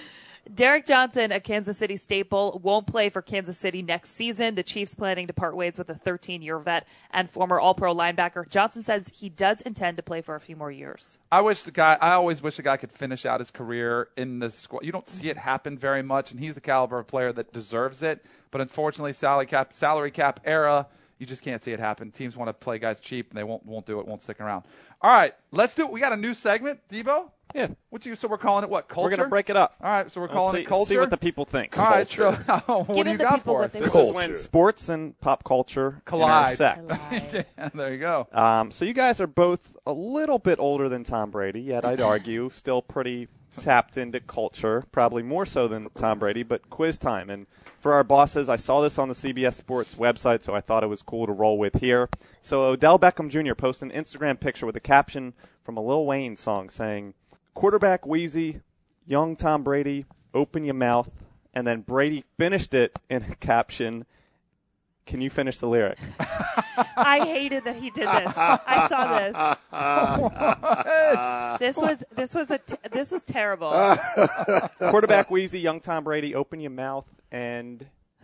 Speaker 6: Derek Johnson, a Kansas City staple, won't play for Kansas City next season. The Chiefs planning to part ways with a thirteen-year vet and former All-Pro linebacker. Johnson says he does intend to play for a few more years.
Speaker 5: I wish the guy. I always wish the guy could finish out his career in the squad. You don't see it happen very much, and he's the caliber of player that deserves it. But unfortunately, salary cap, salary cap era, you just can't see it happen. Teams want to play guys cheap, and they won't won't do it. Won't stick around. All right, let's do it. We got a new segment, Devo.
Speaker 7: Yeah.
Speaker 5: What you? So we're calling it what? Culture.
Speaker 7: We're going to break it up.
Speaker 5: All right, so we're
Speaker 7: We'll
Speaker 5: calling
Speaker 7: see,
Speaker 5: it culture.
Speaker 7: See what the people think.
Speaker 5: All right, so what
Speaker 6: Giving
Speaker 5: do you
Speaker 6: the
Speaker 5: got
Speaker 6: people
Speaker 5: for
Speaker 6: what
Speaker 5: us?
Speaker 6: they
Speaker 7: This
Speaker 6: want.
Speaker 7: is when sports and pop culture
Speaker 5: Collide.
Speaker 7: intersect.
Speaker 6: Collide.
Speaker 5: Yeah, there you go.
Speaker 7: Um, so you guys are both a little bit older than Tom Brady, yet I'd argue still pretty tapped into culture, probably more so than Tom Brady, but quiz time. And for our bosses, I saw this on the C B S Sports website, so I thought it was cool to roll with here. So Odell Beckham Junior posted an Instagram picture with a caption from a Lil Wayne song saying, "Quarterback Wheezy, young Tom Brady, open your mouth." And then Brady finished it in a caption, "Can you finish the lyric?"
Speaker 6: I hated that he did this. I saw this. This was this was a t- this was terrible.
Speaker 7: Quarterback Wheezy, young Tom Brady, open your mouth, and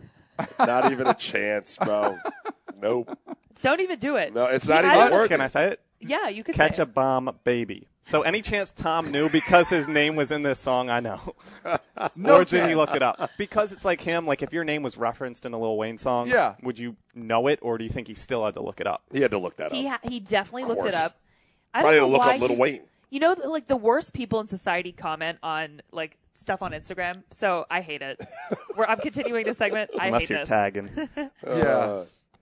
Speaker 4: Not even a chance, bro. Nope.
Speaker 6: Don't even do it.
Speaker 4: No, it's
Speaker 6: He
Speaker 4: not
Speaker 6: had
Speaker 4: even
Speaker 6: it-
Speaker 4: worth
Speaker 7: can I say it?
Speaker 6: Yeah, you could
Speaker 7: Catch
Speaker 6: say
Speaker 7: a bomb, baby. So any chance Tom knew because his name was in this song, I know.
Speaker 5: No
Speaker 7: or did
Speaker 5: chance.
Speaker 7: he look it up? Because it's like him, like if your name was referenced in a Lil Wayne song,
Speaker 5: Yeah.
Speaker 7: would you know it, or do you think he still had to look it up?
Speaker 4: He had to look that
Speaker 6: it. He
Speaker 4: up.
Speaker 6: ha- he definitely looked it
Speaker 4: course.
Speaker 6: up. I
Speaker 4: Probably
Speaker 6: don't
Speaker 4: to
Speaker 6: know
Speaker 4: look
Speaker 6: why
Speaker 4: up Lil
Speaker 6: he's-
Speaker 4: Wayne.
Speaker 6: You know, like the worst people in society comment on like stuff on Instagram, so I hate it. We're, I'm continuing this segment. I
Speaker 7: Unless
Speaker 6: hate
Speaker 7: you're
Speaker 6: this.
Speaker 7: tagging.
Speaker 5: Yeah.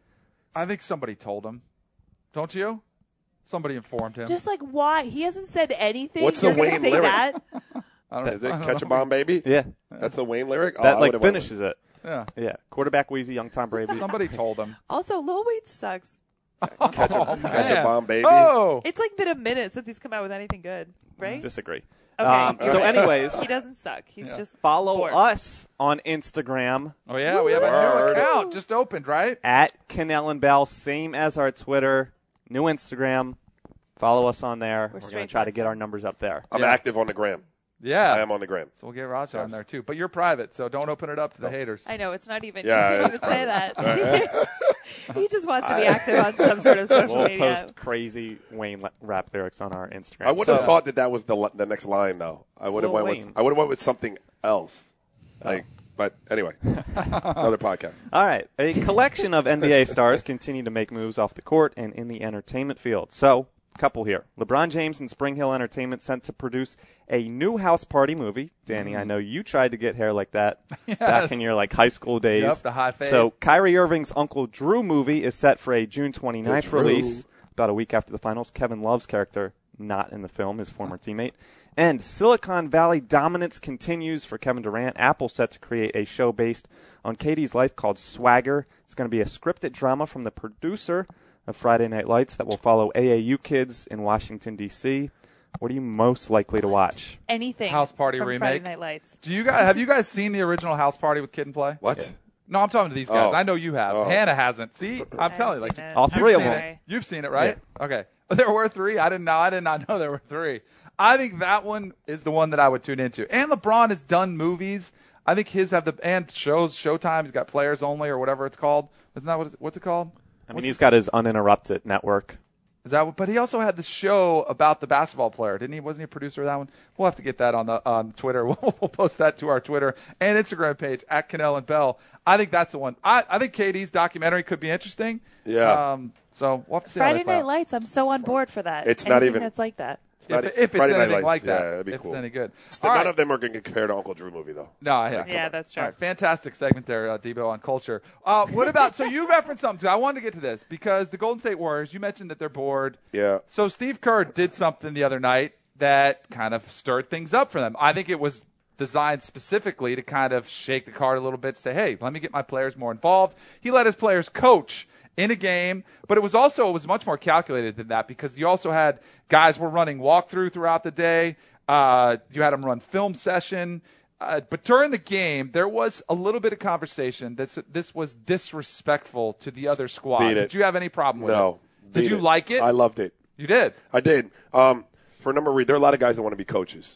Speaker 5: I think somebody told him. Don't you? Somebody informed him.
Speaker 6: Just like why he hasn't said anything.
Speaker 4: What's the
Speaker 6: You're gonna
Speaker 4: Wayne
Speaker 6: say
Speaker 4: lyric?
Speaker 6: that?
Speaker 5: I don't know.
Speaker 4: Is it Catch a Bomb, Baby?
Speaker 7: Yeah.
Speaker 4: That's the Wayne lyric? Oh,
Speaker 7: That
Speaker 4: I
Speaker 7: like
Speaker 4: would've went
Speaker 7: finishes it.
Speaker 5: Yeah.
Speaker 7: Yeah. Quarterback Wheezy, young Tom Brady.
Speaker 5: Somebody told him.
Speaker 6: Also, Lil Wayne sucks.
Speaker 4: with Catch a,
Speaker 5: Oh,
Speaker 4: catch a
Speaker 5: man.
Speaker 4: Bomb, Baby.
Speaker 5: Oh.
Speaker 6: It's like been a minute since he's come out with anything good, right?
Speaker 7: Disagree.
Speaker 6: Okay.
Speaker 7: Um, so anyways,
Speaker 6: He doesn't suck. He's
Speaker 5: Yeah.
Speaker 6: just
Speaker 7: follow
Speaker 6: bored.
Speaker 7: us on Instagram
Speaker 5: Oh, yeah. We have a new
Speaker 4: Word.
Speaker 5: account just opened, right?
Speaker 7: at Cannell and Bell, same as our Twitter, new Instagram. Follow us on there. We're, going
Speaker 6: straight
Speaker 7: to try to
Speaker 6: lines.
Speaker 7: get our numbers up there.
Speaker 4: I'm
Speaker 5: Yeah.
Speaker 4: active on the gram.
Speaker 5: Yeah.
Speaker 4: I am on the gram.
Speaker 5: So we'll get Raja on
Speaker 4: Yes.
Speaker 5: there, too. But you're private, so don't open it up to the haters.
Speaker 6: I know it's not even.
Speaker 4: Yeah,
Speaker 6: you can't
Speaker 4: it's
Speaker 6: even say that. He just wants to be active on some sort of social
Speaker 7: We'll
Speaker 6: media.
Speaker 7: post crazy Wayne la- rap lyrics on our Instagram.
Speaker 4: I would
Speaker 7: So-
Speaker 4: have thought that that was the li- the next line, though. I would have
Speaker 7: Lil
Speaker 4: went with
Speaker 7: Wayne.
Speaker 4: I would have went with something else. Like, but anyway, another podcast.
Speaker 7: All right. A collection of N B A stars continue to make moves off the court and in the entertainment field. So, a couple here. LeBron James and Spring Hill Entertainment sent to produce a new house party movie. Danny, I know you tried to get hair like that back in your like high school days.
Speaker 5: Yep, the high fade.
Speaker 7: So, Kyrie Irving's Uncle Drew movie is set for a June twenty-ninth
Speaker 4: Drew.
Speaker 7: release, about a week after the finals. Kevin Love's character, not in the film, his former teammate. And Silicon Valley dominance continues for Kevin Durant. Apple set to create a show based on Katie's life called Swagger. It's going to be a scripted drama from the producer of Friday Night Lights that will follow A A U kids in Washington, D C What are you most likely to watch?
Speaker 6: Anything.
Speaker 5: House Party
Speaker 6: from
Speaker 5: remake?
Speaker 6: Friday Night Lights.
Speaker 5: Do you guys have you guys seen the original House Party with Kid and Play?
Speaker 4: What?
Speaker 5: No, I'm talking to these guys.
Speaker 4: Oh.
Speaker 5: I know you have.
Speaker 4: Oh.
Speaker 5: Hannah hasn't. See, I'm
Speaker 6: I
Speaker 5: telling you,
Speaker 6: haven't
Speaker 5: like
Speaker 6: seen it.
Speaker 7: All
Speaker 5: you've
Speaker 7: three of
Speaker 5: seen
Speaker 7: them.
Speaker 5: it. You've seen it, right? Okay. There were three. I didn't know. I did not know there were three. I think that one is the one that I would tune into. And LeBron has done movies. I think his have the and shows. Showtime. He's got Players Only or whatever it's called. Isn't that what it's, what's it called?
Speaker 7: I mean,
Speaker 5: What's
Speaker 7: he's
Speaker 5: his-
Speaker 7: got his uninterrupted network.
Speaker 5: Is that what, but he also had the show about the basketball player, didn't he? Wasn't he a producer of that one? We'll have to get that on the on Twitter. We'll, we'll post that to our Twitter and Instagram page at Cannell and Bell. I think that's the one. I, I think K D's documentary could be interesting.
Speaker 4: Yeah.
Speaker 5: Um, so we'll have to see how
Speaker 6: Friday
Speaker 5: they play
Speaker 6: Night
Speaker 5: out.
Speaker 6: Lights. I'm so on board for that.
Speaker 4: It's not
Speaker 6: Anything
Speaker 4: even-
Speaker 6: that's like that.
Speaker 4: Not-
Speaker 5: If, if it's
Speaker 4: Friday Night
Speaker 5: anything
Speaker 4: Lights,
Speaker 5: like that.
Speaker 4: yeah, that'd be
Speaker 5: if
Speaker 4: cool.
Speaker 5: it's any good.
Speaker 4: So
Speaker 5: All
Speaker 4: none
Speaker 5: right.
Speaker 4: of them are going to compare to Uncle Drew movie, though.
Speaker 5: No, yeah.
Speaker 6: Yeah, that's true.
Speaker 5: All right, fantastic segment there, uh, Debo, on culture. Uh, what about, so you referenced something, too. I wanted to get to this because the Golden State Warriors, you mentioned that they're bored.
Speaker 4: Yeah.
Speaker 5: So Steve Kerr did something the other night that kind of stirred things up for them. I think it was designed specifically to kind of shake the card a little bit, say, hey, let me get my players more involved. He let his players coach in a game, but it was also, it was much more calculated than that because you also had guys were running walkthrough throughout the day. Uh, you had them run film session. Uh, but during the game, there was a little bit of conversation that this was disrespectful to the other squad.
Speaker 4: Beat
Speaker 5: Did
Speaker 4: it.
Speaker 5: you have any problem with
Speaker 4: No.
Speaker 5: it? Did
Speaker 4: Beat
Speaker 5: you
Speaker 4: it.
Speaker 5: like it?
Speaker 4: I loved it.
Speaker 5: You did.
Speaker 4: I did. Um, for a number of reasons, there are a lot of guys that want to be coaches.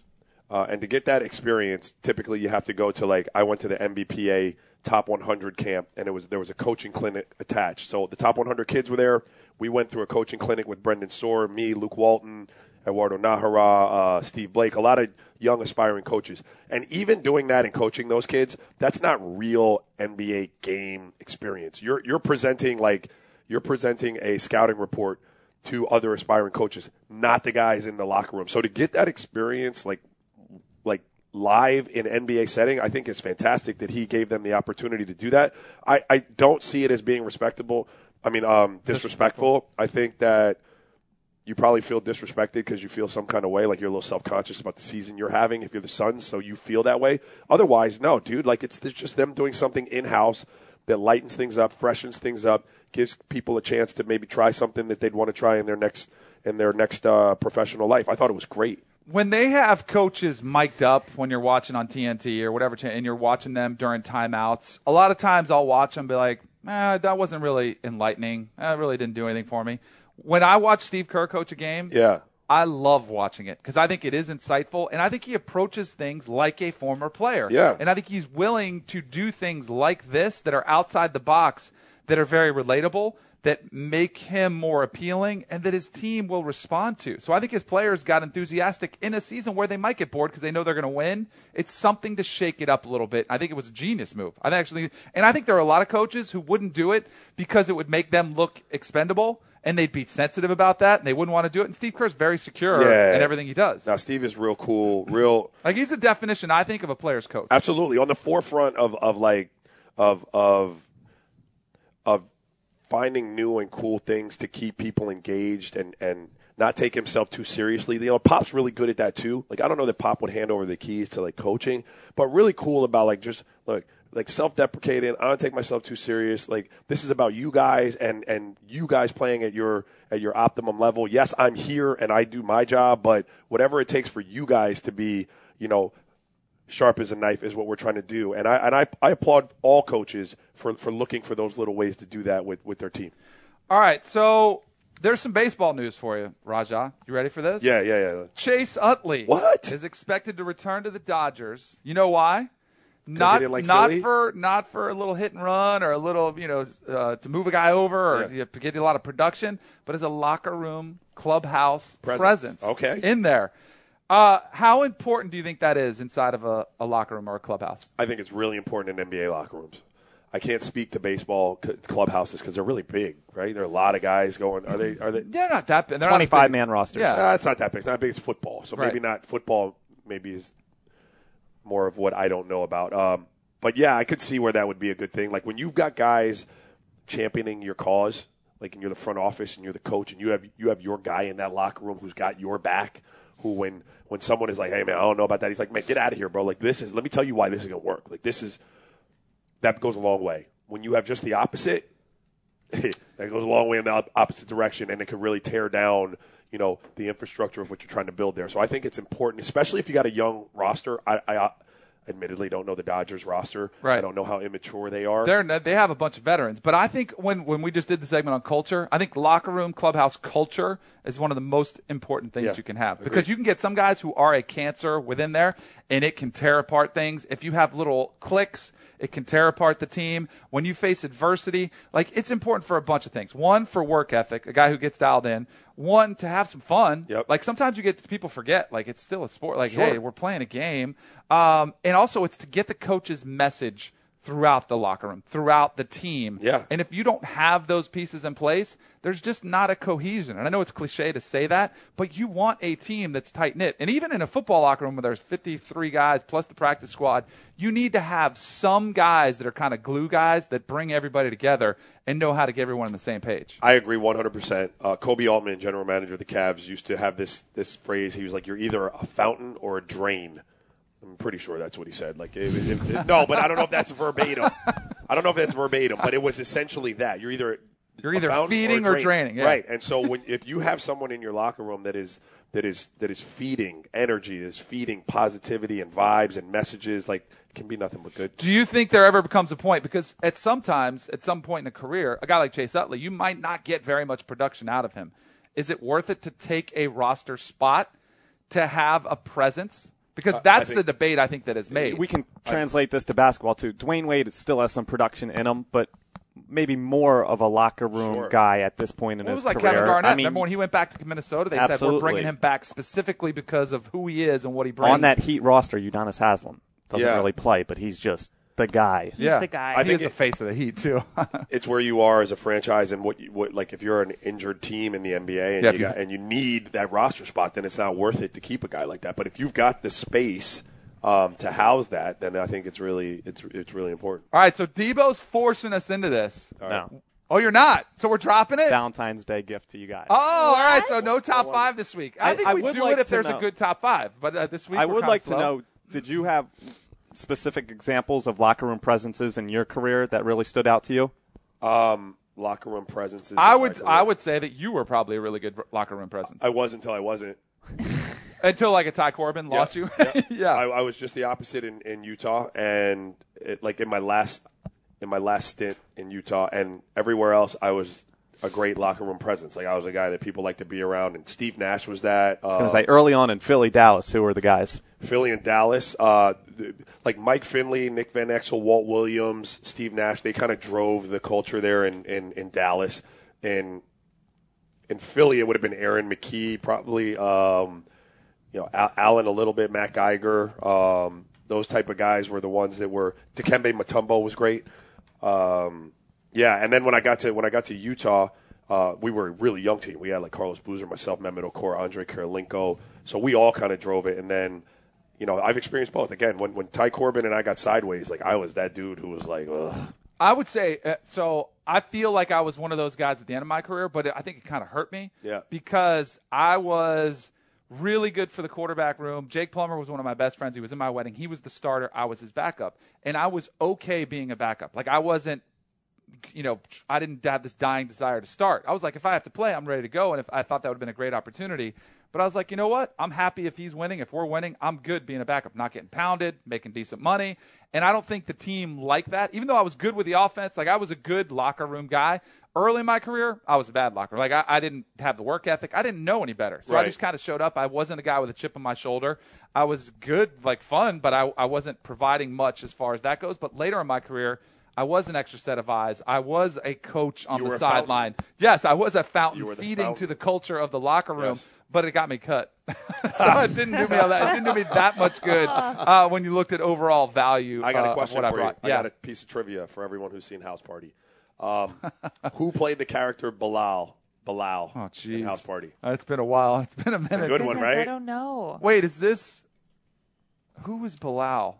Speaker 4: Uh, and to get that experience, typically you have to go to, like, I went to the M B P A Top one hundred camp, and it was there was a coaching clinic attached. So the Top one hundred kids were there. We went through a coaching clinic with Brendan Soar, me, Luke Walton, Eduardo Nahara, uh, Steve Blake, a lot of young aspiring coaches. And even doing that and coaching those kids, that's not real N B A game experience. You're you're presenting like you're presenting a scouting report to other aspiring coaches, not the guys in the locker room. So to get that experience, like like live in N B A setting, I think it's fantastic that he gave them the opportunity to do that. I, I don't see it as being respectable. I mean, um, disrespectful. I think that you probably feel disrespected because you feel some kind of way, like you're a little self-conscious about the season you're having if you're the Suns, so you feel that way. Otherwise, no, dude, like it's, it's just them doing something in-house that lightens things up, freshens things up, gives people a chance to maybe try something that they'd want to try in their next in their next uh, professional life. I thought it was great.
Speaker 5: When they have coaches mic'd up when you're watching on T N T or whatever, and you're watching them during timeouts, a lot of times I'll watch them and be like, eh, that wasn't really enlightening. That really didn't do anything for me. When I watch Steve Kerr coach a game,
Speaker 4: yeah,
Speaker 5: I love watching it because I think it is insightful, and I think he approaches things like a former player.
Speaker 4: Yeah.
Speaker 5: And I think he's willing to do things like this that are outside the box, that are very relatable, that make him more appealing, and that his team will respond to. So I think his players got enthusiastic in a season where they might get bored because they know they're going to win. It's something to shake it up a little bit. I think it was a genius move. I think actually, and I think there are a lot of coaches who wouldn't do it because it would make them look expendable, and they'd be sensitive about that, and they wouldn't want to do it. And Steve Kerr's very secure
Speaker 4: yeah.
Speaker 5: in everything he does.
Speaker 4: Now, Steve is real cool, real.
Speaker 5: Like, he's the definition, I think, of a player's coach.
Speaker 4: Absolutely. On the forefront of, of like, of, of, of finding new and cool things to keep people engaged and, and not take himself too seriously. You know, Pop's really good at that too. Like, I don't know that Pop would hand over the keys to, like, coaching, but really cool about, like, just, look, like self-deprecating. I don't take myself too serious. Like, this is about you guys and, and you guys playing at your at your optimum level. Yes, I'm here and I do my job, but whatever it takes for you guys to be, you know, sharp as a knife is what we're trying to do. And I and I, I applaud all coaches for, for looking for those little ways to do that with, with their team.
Speaker 5: All right, so there's some baseball news for you, Raja. You ready for this?
Speaker 4: Yeah, yeah, yeah.
Speaker 5: Chase Utley
Speaker 4: what?
Speaker 5: is expected to return to the Dodgers. You know why?
Speaker 4: Not like
Speaker 5: not
Speaker 4: Philly?
Speaker 5: for not for a little hit and run or a little, you know, uh, to move a guy over or
Speaker 4: Yeah.
Speaker 5: to get a lot of production, but as a locker room, clubhouse
Speaker 4: Presence.
Speaker 5: presence,
Speaker 4: Okay.
Speaker 5: in there. Uh, how important do you think that is inside of a, a locker room or a clubhouse?
Speaker 4: I think it's really important in N B A locker rooms. I can't speak to baseball c- clubhouses because they're really big, right? There are a lot of guys going. Are they? Are they?
Speaker 5: They're not that big. They're
Speaker 7: twenty-five
Speaker 5: not
Speaker 7: man rosters.
Speaker 5: Yeah.
Speaker 4: Uh, it's not that big. It's not as big as football. So maybe
Speaker 5: Right.
Speaker 4: not football. Maybe is more of what I don't know about. Um, but yeah, I could see where that would be a good thing. Like when you've got guys championing your cause, like and you're the front office and you're the coach, and you have you have your guy in that locker room who's got your back. Who when when someone is like, hey man, I don't know about that, he's like, man, get out of here, bro. Like this is. Let me tell you why this is gonna work. Like this is. That goes a long way. When you have just the opposite, that goes a long way in the opposite direction, and it can really tear down, you know, the infrastructure of what you're trying to build there. So I think it's important, especially if you got a young roster. I, I admittedly don't know the Dodgers roster.
Speaker 5: Right.
Speaker 4: I don't know how immature they are.
Speaker 5: They're they have a bunch of veterans, but I think when when we just did the segment on culture, I think locker room, clubhouse culture is one of the most important things
Speaker 4: Yeah,
Speaker 5: you can have
Speaker 4: agreed.
Speaker 5: because you can get some guys who are a cancer within there, and it can tear apart things. If you have little cliques, it can tear apart the team. When you face adversity, like it's important for a bunch of things. One, for work ethic, a guy who gets dialed in. One, to have some fun.
Speaker 4: Yep.
Speaker 5: Like sometimes you get people forget, like it's still a sport. Like,
Speaker 4: Sure.
Speaker 5: hey, we're playing a game. Um, and also it's to get the coach's message throughout the locker room, throughout the team.
Speaker 4: Yeah.
Speaker 5: And if you don't have those pieces in place, there's just not a cohesion. And I know it's cliche to say that, but you want a team that's tight-knit. And even in a football locker room where there's fifty-three guys plus the practice squad, you need to have some guys that are kind of glue guys that bring everybody together and know how to get everyone on the same page.
Speaker 4: I agree one hundred percent. Uh, Kobe Altman, general manager of the Cavs, used to have this this phrase. He was like, you're either a fountain or a drain. I'm pretty sure that's what he said. Like, it, it, it, no, but I don't know if that's verbatim. I don't know if that's verbatim, but it was essentially that. You're either
Speaker 5: You're
Speaker 4: a
Speaker 5: either
Speaker 4: fountain
Speaker 5: feeding
Speaker 4: or,
Speaker 5: or draining, yeah.
Speaker 4: right? And so, when if you have someone in your locker room that is that is that is feeding energy, that is feeding positivity and vibes and messages, like it can be nothing but good.
Speaker 5: Do you think there ever becomes a point? Because at sometimes, at some point in a career, a guy like Chase Utley, you might not get very much production out of him. Is it worth it to take a roster spot to have a presence, Because
Speaker 4: Uh,
Speaker 5: that's
Speaker 4: I
Speaker 5: the
Speaker 4: think-
Speaker 5: debate I think that is made.
Speaker 7: We can translate this to basketball too. Dwayne Wade still has some production in him, but maybe more of a locker room
Speaker 4: Sure.
Speaker 7: guy at this point in
Speaker 5: Well, it
Speaker 7: his
Speaker 5: was like
Speaker 7: career.
Speaker 5: Kevin Garnett.
Speaker 7: I mean,
Speaker 5: Remember when he went back to Minnesota? They said we're
Speaker 7: Absolutely.
Speaker 5: bringing him back specifically because of who he is and what he brings.
Speaker 7: on that Heat roster, Udonis Haslem doesn't
Speaker 4: Yeah.
Speaker 7: really play, but he's just the guy.
Speaker 6: He's
Speaker 5: yeah.
Speaker 6: the guy.
Speaker 5: I
Speaker 6: I
Speaker 5: he
Speaker 4: think
Speaker 5: is the
Speaker 4: it-
Speaker 5: face of the Heat too.
Speaker 4: It's where you are as a franchise, and what, you, what like if you're an injured team in the N B A and,
Speaker 5: Yeah, if
Speaker 4: you
Speaker 5: you-
Speaker 4: got, and you need that roster spot, then it's not worth it to keep a guy like that. But if you've got the space um, to house that, then I think it's really it's it's really important.
Speaker 5: All right, so Debo's forcing us into this.
Speaker 7: No.
Speaker 5: Oh, you're not. So we're dropping it.
Speaker 7: Valentine's Day gift to you guys.
Speaker 5: Oh, all right.
Speaker 6: What?
Speaker 5: So no top five this week. I,
Speaker 7: I-
Speaker 5: think
Speaker 7: I
Speaker 5: we
Speaker 7: would
Speaker 5: do
Speaker 7: like
Speaker 5: it if
Speaker 7: to
Speaker 5: there's a
Speaker 7: know-
Speaker 5: good top five. But uh, this week
Speaker 7: I
Speaker 5: we're
Speaker 7: would
Speaker 5: kinda
Speaker 7: like
Speaker 5: slow.
Speaker 7: to know, did you have specific examples of locker room presences in your career that really stood out to you?
Speaker 4: Um, locker room presences.
Speaker 5: I
Speaker 4: in my
Speaker 5: would
Speaker 4: career.
Speaker 5: I would say that you were probably a really good locker room presence
Speaker 4: I was until I wasn't.
Speaker 5: until like a Ty Corbin lost you.
Speaker 4: Yeah.
Speaker 5: yeah.
Speaker 4: I, I was just the opposite in, in Utah, and it, like in my last in my last stint in Utah and everywhere else, I was a great locker room presence. Like I was a guy that people like to be around, and Steve Nash was that.
Speaker 7: I was going
Speaker 4: Uh,
Speaker 7: to say, early on in Philly, Dallas, who were the guys?
Speaker 4: Philly and Dallas, uh, th- like Mike Finley, Nick Van Exel, Walt Williams, Steve Nash, they kind of drove the culture there in, in, in Dallas. And in Philly, it would have been Aaron McKee, probably, um, you know, Al- Allen a little bit, Matt Geiger. Um, those type of guys were the ones that were. Dikembe Mutombo was great. Um, yeah, and then when I got to when I got to Utah, uh, we were a really young team. We had like Carlos Boozer, myself, Mehmet Okur, Andre Kirilenko. So we all kind of drove it. And then, you know, I've experienced both. Again, when when Ty Corbin and I got sideways, like I was that dude who was like, ugh.
Speaker 5: I would say uh, so. I feel like I was one of those guys at the end of my career, but I think it kind of hurt me.
Speaker 4: Yeah.
Speaker 5: Because I was really good for the quarterback room. Jake Plummer was one of my best friends. He was in my wedding. He was the starter. I was his backup, and I was okay being a backup. Like I wasn't. You know, I didn't have this dying desire to start. I was like, if I have to play, I'm ready to go. And if I thought that would have been a great opportunity. But I was like, you know what? I'm happy if he's winning. If we're winning, I'm good being a backup, not getting pounded, making decent money. And I don't think the team liked that. Even though I was good with the offense, like I was a good locker room guy. Early in my career, I was a bad locker. Like I, I didn't have the work ethic. I didn't know any better. So
Speaker 4: Right.
Speaker 5: I just kind of showed up. I wasn't a guy with a chip on my shoulder. I was good, like fun, but I, I wasn't providing much as far as that goes. But later in my career, I was an extra set of eyes. I was a coach on
Speaker 4: You
Speaker 5: the
Speaker 4: were a fountain.
Speaker 5: sideline. Yes, I was a fountain
Speaker 4: You were the
Speaker 5: feeding
Speaker 4: fountain.
Speaker 5: to the culture of the locker room,
Speaker 4: Yes.
Speaker 5: but it got me cut. so it didn't do me all that. It didn't do me that much good uh, when you looked at overall value.
Speaker 4: I got
Speaker 5: uh,
Speaker 4: a
Speaker 5: of
Speaker 4: question
Speaker 5: what
Speaker 4: for
Speaker 5: I brought.
Speaker 4: you.
Speaker 5: Yeah.
Speaker 4: I got a piece of trivia for everyone who's seen House Party. Um, who played the character Bilal? Bilal
Speaker 5: Oh,
Speaker 4: in
Speaker 5: jeez.
Speaker 4: House Party.
Speaker 5: Uh, it's been a while. It's been a minute.
Speaker 4: good one,
Speaker 6: Goodness,
Speaker 4: right?
Speaker 6: I don't know.
Speaker 5: Wait, is this who was Bilal?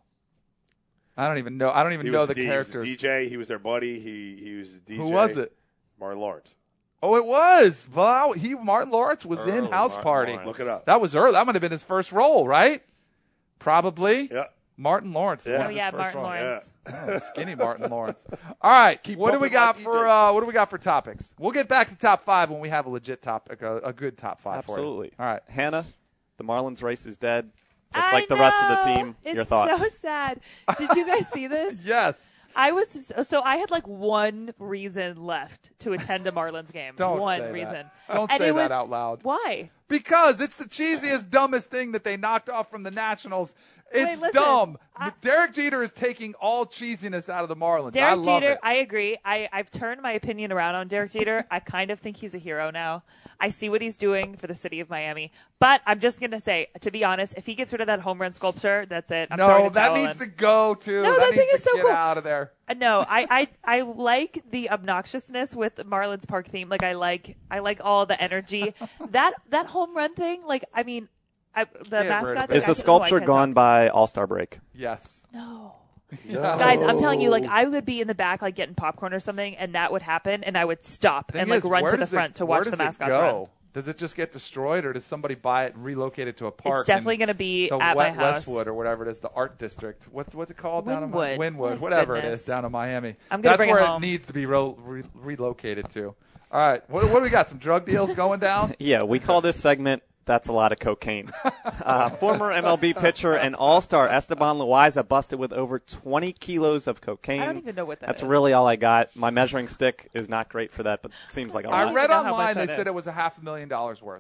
Speaker 5: I don't even know. I don't even
Speaker 4: He
Speaker 5: know
Speaker 4: was
Speaker 5: the
Speaker 4: D- he was
Speaker 5: characters.
Speaker 4: the D J. He was their buddy. He he was the D J.
Speaker 5: Who was it?
Speaker 4: Martin Lawrence.
Speaker 5: Oh, it was Bilal. He Martin Lawrence was in
Speaker 7: Early
Speaker 5: House
Speaker 7: Martin
Speaker 5: Party.
Speaker 7: Lawrence.
Speaker 4: Look it up.
Speaker 5: That was early. That might have been his first role, right? Probably.
Speaker 4: Yeah.
Speaker 5: Martin Lawrence.
Speaker 4: Yeah.
Speaker 5: one
Speaker 6: Oh
Speaker 5: of his
Speaker 6: yeah,
Speaker 5: first
Speaker 6: Martin
Speaker 5: roles.
Speaker 6: Lawrence.
Speaker 5: Oh, skinny Martin Lawrence. All right, what do we
Speaker 4: bumping
Speaker 5: got
Speaker 4: my
Speaker 5: for
Speaker 4: D J.
Speaker 5: uh, what do we got for topics? We'll get back to top five when we have a legit topic, a, a good top five for
Speaker 7: Absolutely.
Speaker 5: you. All right.
Speaker 7: Hannah, the Marlins race is dead. Just
Speaker 6: I
Speaker 7: like the rest of the
Speaker 6: know.
Speaker 7: team.
Speaker 6: It's
Speaker 7: Your thoughts?
Speaker 6: so sad. Did you guys see this?
Speaker 5: Yes.
Speaker 6: I was so I had like one reason left to attend a Marlins game.
Speaker 5: Don't
Speaker 6: one
Speaker 5: say that.
Speaker 6: reason.
Speaker 5: Don't
Speaker 6: And
Speaker 5: say
Speaker 6: it
Speaker 5: that
Speaker 6: was-
Speaker 5: out loud.
Speaker 6: Why?
Speaker 5: Because it's the cheesiest, dumbest thing that they knocked off from the Nationals. It's
Speaker 6: listen,
Speaker 5: dumb.
Speaker 6: I-
Speaker 5: Derek Jeter is taking all cheesiness out of the Marlins. I
Speaker 6: Derek
Speaker 5: love
Speaker 6: Jeter,
Speaker 5: it.
Speaker 6: I agree. I, I've turned my opinion around on Derek Jeter. I kind of think he's a hero now. I see what he's doing for the city of Miami. But I'm just going to say, to be honest, if he gets rid of that home run sculpture, that's it. I'm throwing
Speaker 5: no,
Speaker 6: a
Speaker 5: that
Speaker 6: towel
Speaker 5: needs
Speaker 6: in.
Speaker 5: to go too.
Speaker 6: No,
Speaker 5: that,
Speaker 6: that
Speaker 5: needs
Speaker 6: thing
Speaker 5: to
Speaker 6: is so
Speaker 5: get
Speaker 6: cool.
Speaker 5: out of there.
Speaker 6: Uh, No, I, I I like the obnoxiousness with the Marlins Park theme. Like I like I like all the energy. that that home run thing. Like I mean, I, the
Speaker 5: Get rid
Speaker 6: mascot.
Speaker 5: of it.
Speaker 7: Is
Speaker 6: thing,
Speaker 7: the
Speaker 6: I-
Speaker 7: sculpture
Speaker 6: oh, I can't
Speaker 7: gone
Speaker 6: talk.
Speaker 7: by All-Star break?
Speaker 5: Yes.
Speaker 6: No. Guys, I'm telling you, like I would be in the back, like getting popcorn or something, and that would happen, and I would stop
Speaker 5: Thing
Speaker 6: and like
Speaker 5: is,
Speaker 6: run
Speaker 5: where
Speaker 6: to the
Speaker 5: does it-
Speaker 6: front to
Speaker 5: where
Speaker 6: watch the
Speaker 5: does it
Speaker 6: mascots
Speaker 5: go?
Speaker 6: run.
Speaker 5: Does it just get destroyed, or does somebody buy it and relocate it to a park?
Speaker 6: It's definitely
Speaker 5: in
Speaker 6: going to be
Speaker 5: the
Speaker 6: at
Speaker 5: Wet-
Speaker 6: my house.
Speaker 5: Westwood or whatever it is, the art district. What's what's it called down in Mi-
Speaker 6: Wynwood.
Speaker 5: Wynwood,
Speaker 6: Oh,
Speaker 5: whatever it
Speaker 6: goodness.
Speaker 5: is down in Miami.
Speaker 6: I'm gonna
Speaker 5: That's
Speaker 6: bring it
Speaker 5: where
Speaker 6: home.
Speaker 5: needs to be ro- re- relocated to. All right, what, what do we got? Some drug deals going down?
Speaker 7: Yeah, we call this segment That's a Lot of Cocaine. Uh, former M L B pitcher and all-star Esteban Loaiza busted with over twenty kilos of cocaine.
Speaker 6: I don't even know what that
Speaker 7: That's
Speaker 6: is.
Speaker 7: really all I got. My measuring stick is not great for that, but seems like a
Speaker 5: I
Speaker 7: lot.
Speaker 5: read
Speaker 6: know how
Speaker 5: online
Speaker 6: much
Speaker 5: they
Speaker 6: that
Speaker 5: said
Speaker 6: is.
Speaker 5: it was a half a million dollars worth.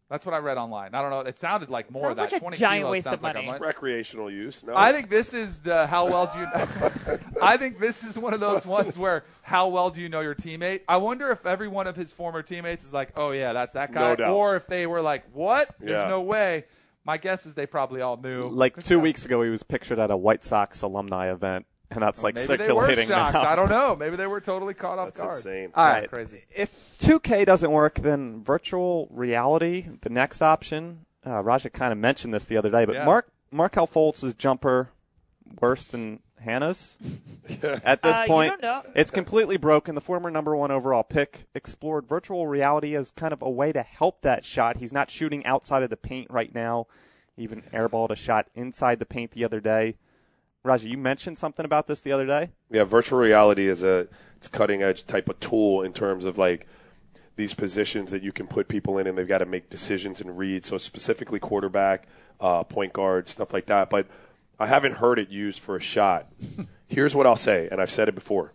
Speaker 5: That's what I read online. I don't know. It sounded like more.
Speaker 6: Sounds
Speaker 5: of that.
Speaker 6: like a
Speaker 5: twenty
Speaker 6: giant
Speaker 5: kilos
Speaker 6: waste of
Speaker 5: sounds like a
Speaker 6: money.
Speaker 5: mon-
Speaker 4: Recreational use. No.
Speaker 5: I think this is the how well do you know. I think this is one of those ones where how well do you know your teammate? I wonder if every one of his former teammates is like, oh, yeah, that's that guy.
Speaker 4: No doubt.
Speaker 5: Or if they were like, what? There's
Speaker 4: Yeah.
Speaker 5: no way. My guess is they probably all knew.
Speaker 7: Like two weeks ago, he was pictured at a White Sox alumni event, and that's like
Speaker 5: Maybe they were
Speaker 7: circulating
Speaker 5: shocked.
Speaker 7: now.
Speaker 5: I don't know. Maybe they were totally caught off
Speaker 4: That's
Speaker 5: guard.
Speaker 4: insane.
Speaker 7: All
Speaker 5: Yeah,
Speaker 7: right.
Speaker 5: crazy.
Speaker 7: If two K doesn't work, then virtual reality, the next option. Uh, Raja kind of mentioned this the other day, but
Speaker 5: Yeah.
Speaker 7: Mark Markelle Fultz's jumper worse than Hannah's at this
Speaker 6: Uh, you
Speaker 7: point.
Speaker 6: don't know.
Speaker 7: It's completely broken. The former number one overall pick explored virtual reality as kind of a way to help that shot. He's not shooting outside of the paint right now. Even airballed a shot inside the paint the other day. Raja, you mentioned something about this the other day.
Speaker 4: Yeah, virtual reality is a it's cutting edge type of tool in terms of like these positions that you can put people in, and they've got to make decisions and read. So specifically quarterback, uh, point guard, stuff like that. But I haven't heard it used for a shot. Here's what I'll say, and I've said it before.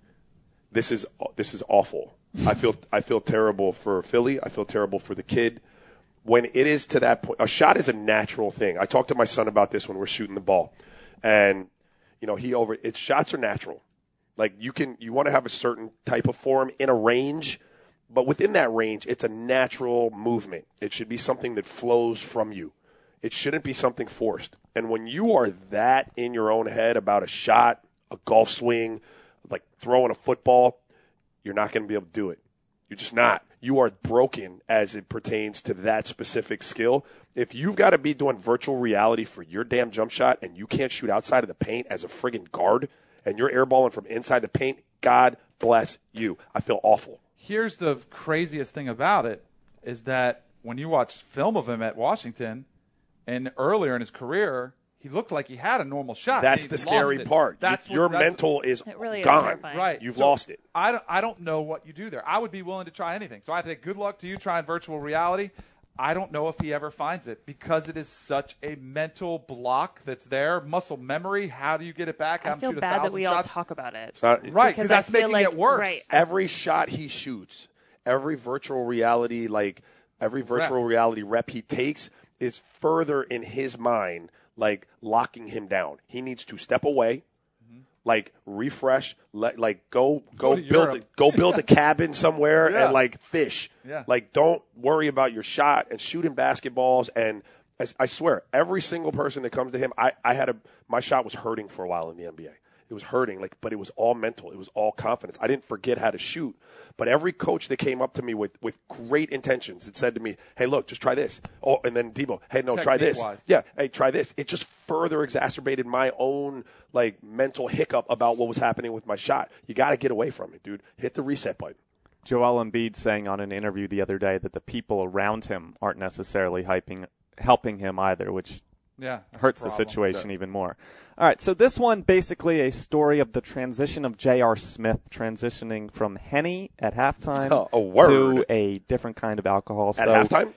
Speaker 4: This is this is awful. I feel I feel terrible for Philly. I feel terrible for the kid. When it is to that point, a shot is a natural thing. I talked to my son about this when we're shooting the ball, and you know he over. It's shots are natural. Like you can you want to have a certain type of form in a range, but within that range, it's a natural movement. It should be something that flows from you. It shouldn't be something forced. And when you are that in your own head about a shot, a golf swing, like throwing a football, you're not going to be able to do it. You're just not. You are broken as it pertains to that specific skill. If you've got to be doing virtual reality for your damn jump shot and you can't shoot outside of the paint as a friggin' guard and you're airballing from inside the paint, God bless you. I feel awful.
Speaker 5: Here's the craziest thing about it is that when you watch film of him at Washington and earlier in his career, he looked like he had a normal shot.
Speaker 4: That's
Speaker 5: and
Speaker 4: the
Speaker 5: he
Speaker 4: scary
Speaker 5: lost it.
Speaker 4: part.
Speaker 5: That's
Speaker 4: your
Speaker 5: what's- that's
Speaker 4: mental is
Speaker 6: It really is
Speaker 4: gone.
Speaker 6: terrifying.
Speaker 5: Right.
Speaker 4: You've
Speaker 5: So
Speaker 4: lost it.
Speaker 5: I don't, I don't know what you do there. I would be willing to try anything. So I think good luck to you trying virtual reality. I don't know if he ever finds it because it is such a mental block that's there. Muscle memory. How do you get it back? Have
Speaker 6: I
Speaker 5: him
Speaker 6: feel
Speaker 5: shoot a
Speaker 6: bad that
Speaker 5: thousand
Speaker 6: we all
Speaker 5: shots?
Speaker 6: talk about it.
Speaker 4: It's not,
Speaker 5: Right,
Speaker 6: Because
Speaker 5: because
Speaker 6: I
Speaker 5: that's
Speaker 6: feel
Speaker 5: making
Speaker 6: like-
Speaker 5: it worse.
Speaker 6: right.
Speaker 4: every shot he shoots, every virtual reality, like every virtual
Speaker 5: Rep.
Speaker 4: reality rep he takes is further in his mind, like locking him down. He needs to step away, like refresh, let like go go,
Speaker 5: Go to
Speaker 4: build a,
Speaker 5: Europe.
Speaker 4: go build a cabin somewhere
Speaker 5: Yeah.
Speaker 4: and like fish.
Speaker 5: Yeah.
Speaker 4: Like don't worry about your shot and shooting basketballs. And I, I swear, every single person that comes to him, I, I had a my shot was hurting for a while in the N B A. It was hurting, like, but it was all mental. It was all confidence. I didn't forget how to shoot. But every coach that came up to me with, with great intentions and said to me, hey, look, just try this. Oh, and then Debo, hey, no, try this.
Speaker 5: Technique-wise.
Speaker 4: Yeah, hey, try this. It just further exacerbated my own, like, mental hiccup about what was happening with my shot. You got to get away from it, dude. Hit the reset button.
Speaker 7: Joel Embiid saying on an interview the other day that the people around him aren't necessarily hyping, helping him either, which
Speaker 5: Yeah, that's
Speaker 7: hurts
Speaker 5: a
Speaker 7: the
Speaker 5: problem.
Speaker 7: situation even more. All right, so this one basically a story of the transition of J R. Smith transitioning from Henny at halftime
Speaker 4: Oh, a word.
Speaker 7: to a different kind of alcohol.
Speaker 4: At
Speaker 7: so,
Speaker 4: halftime?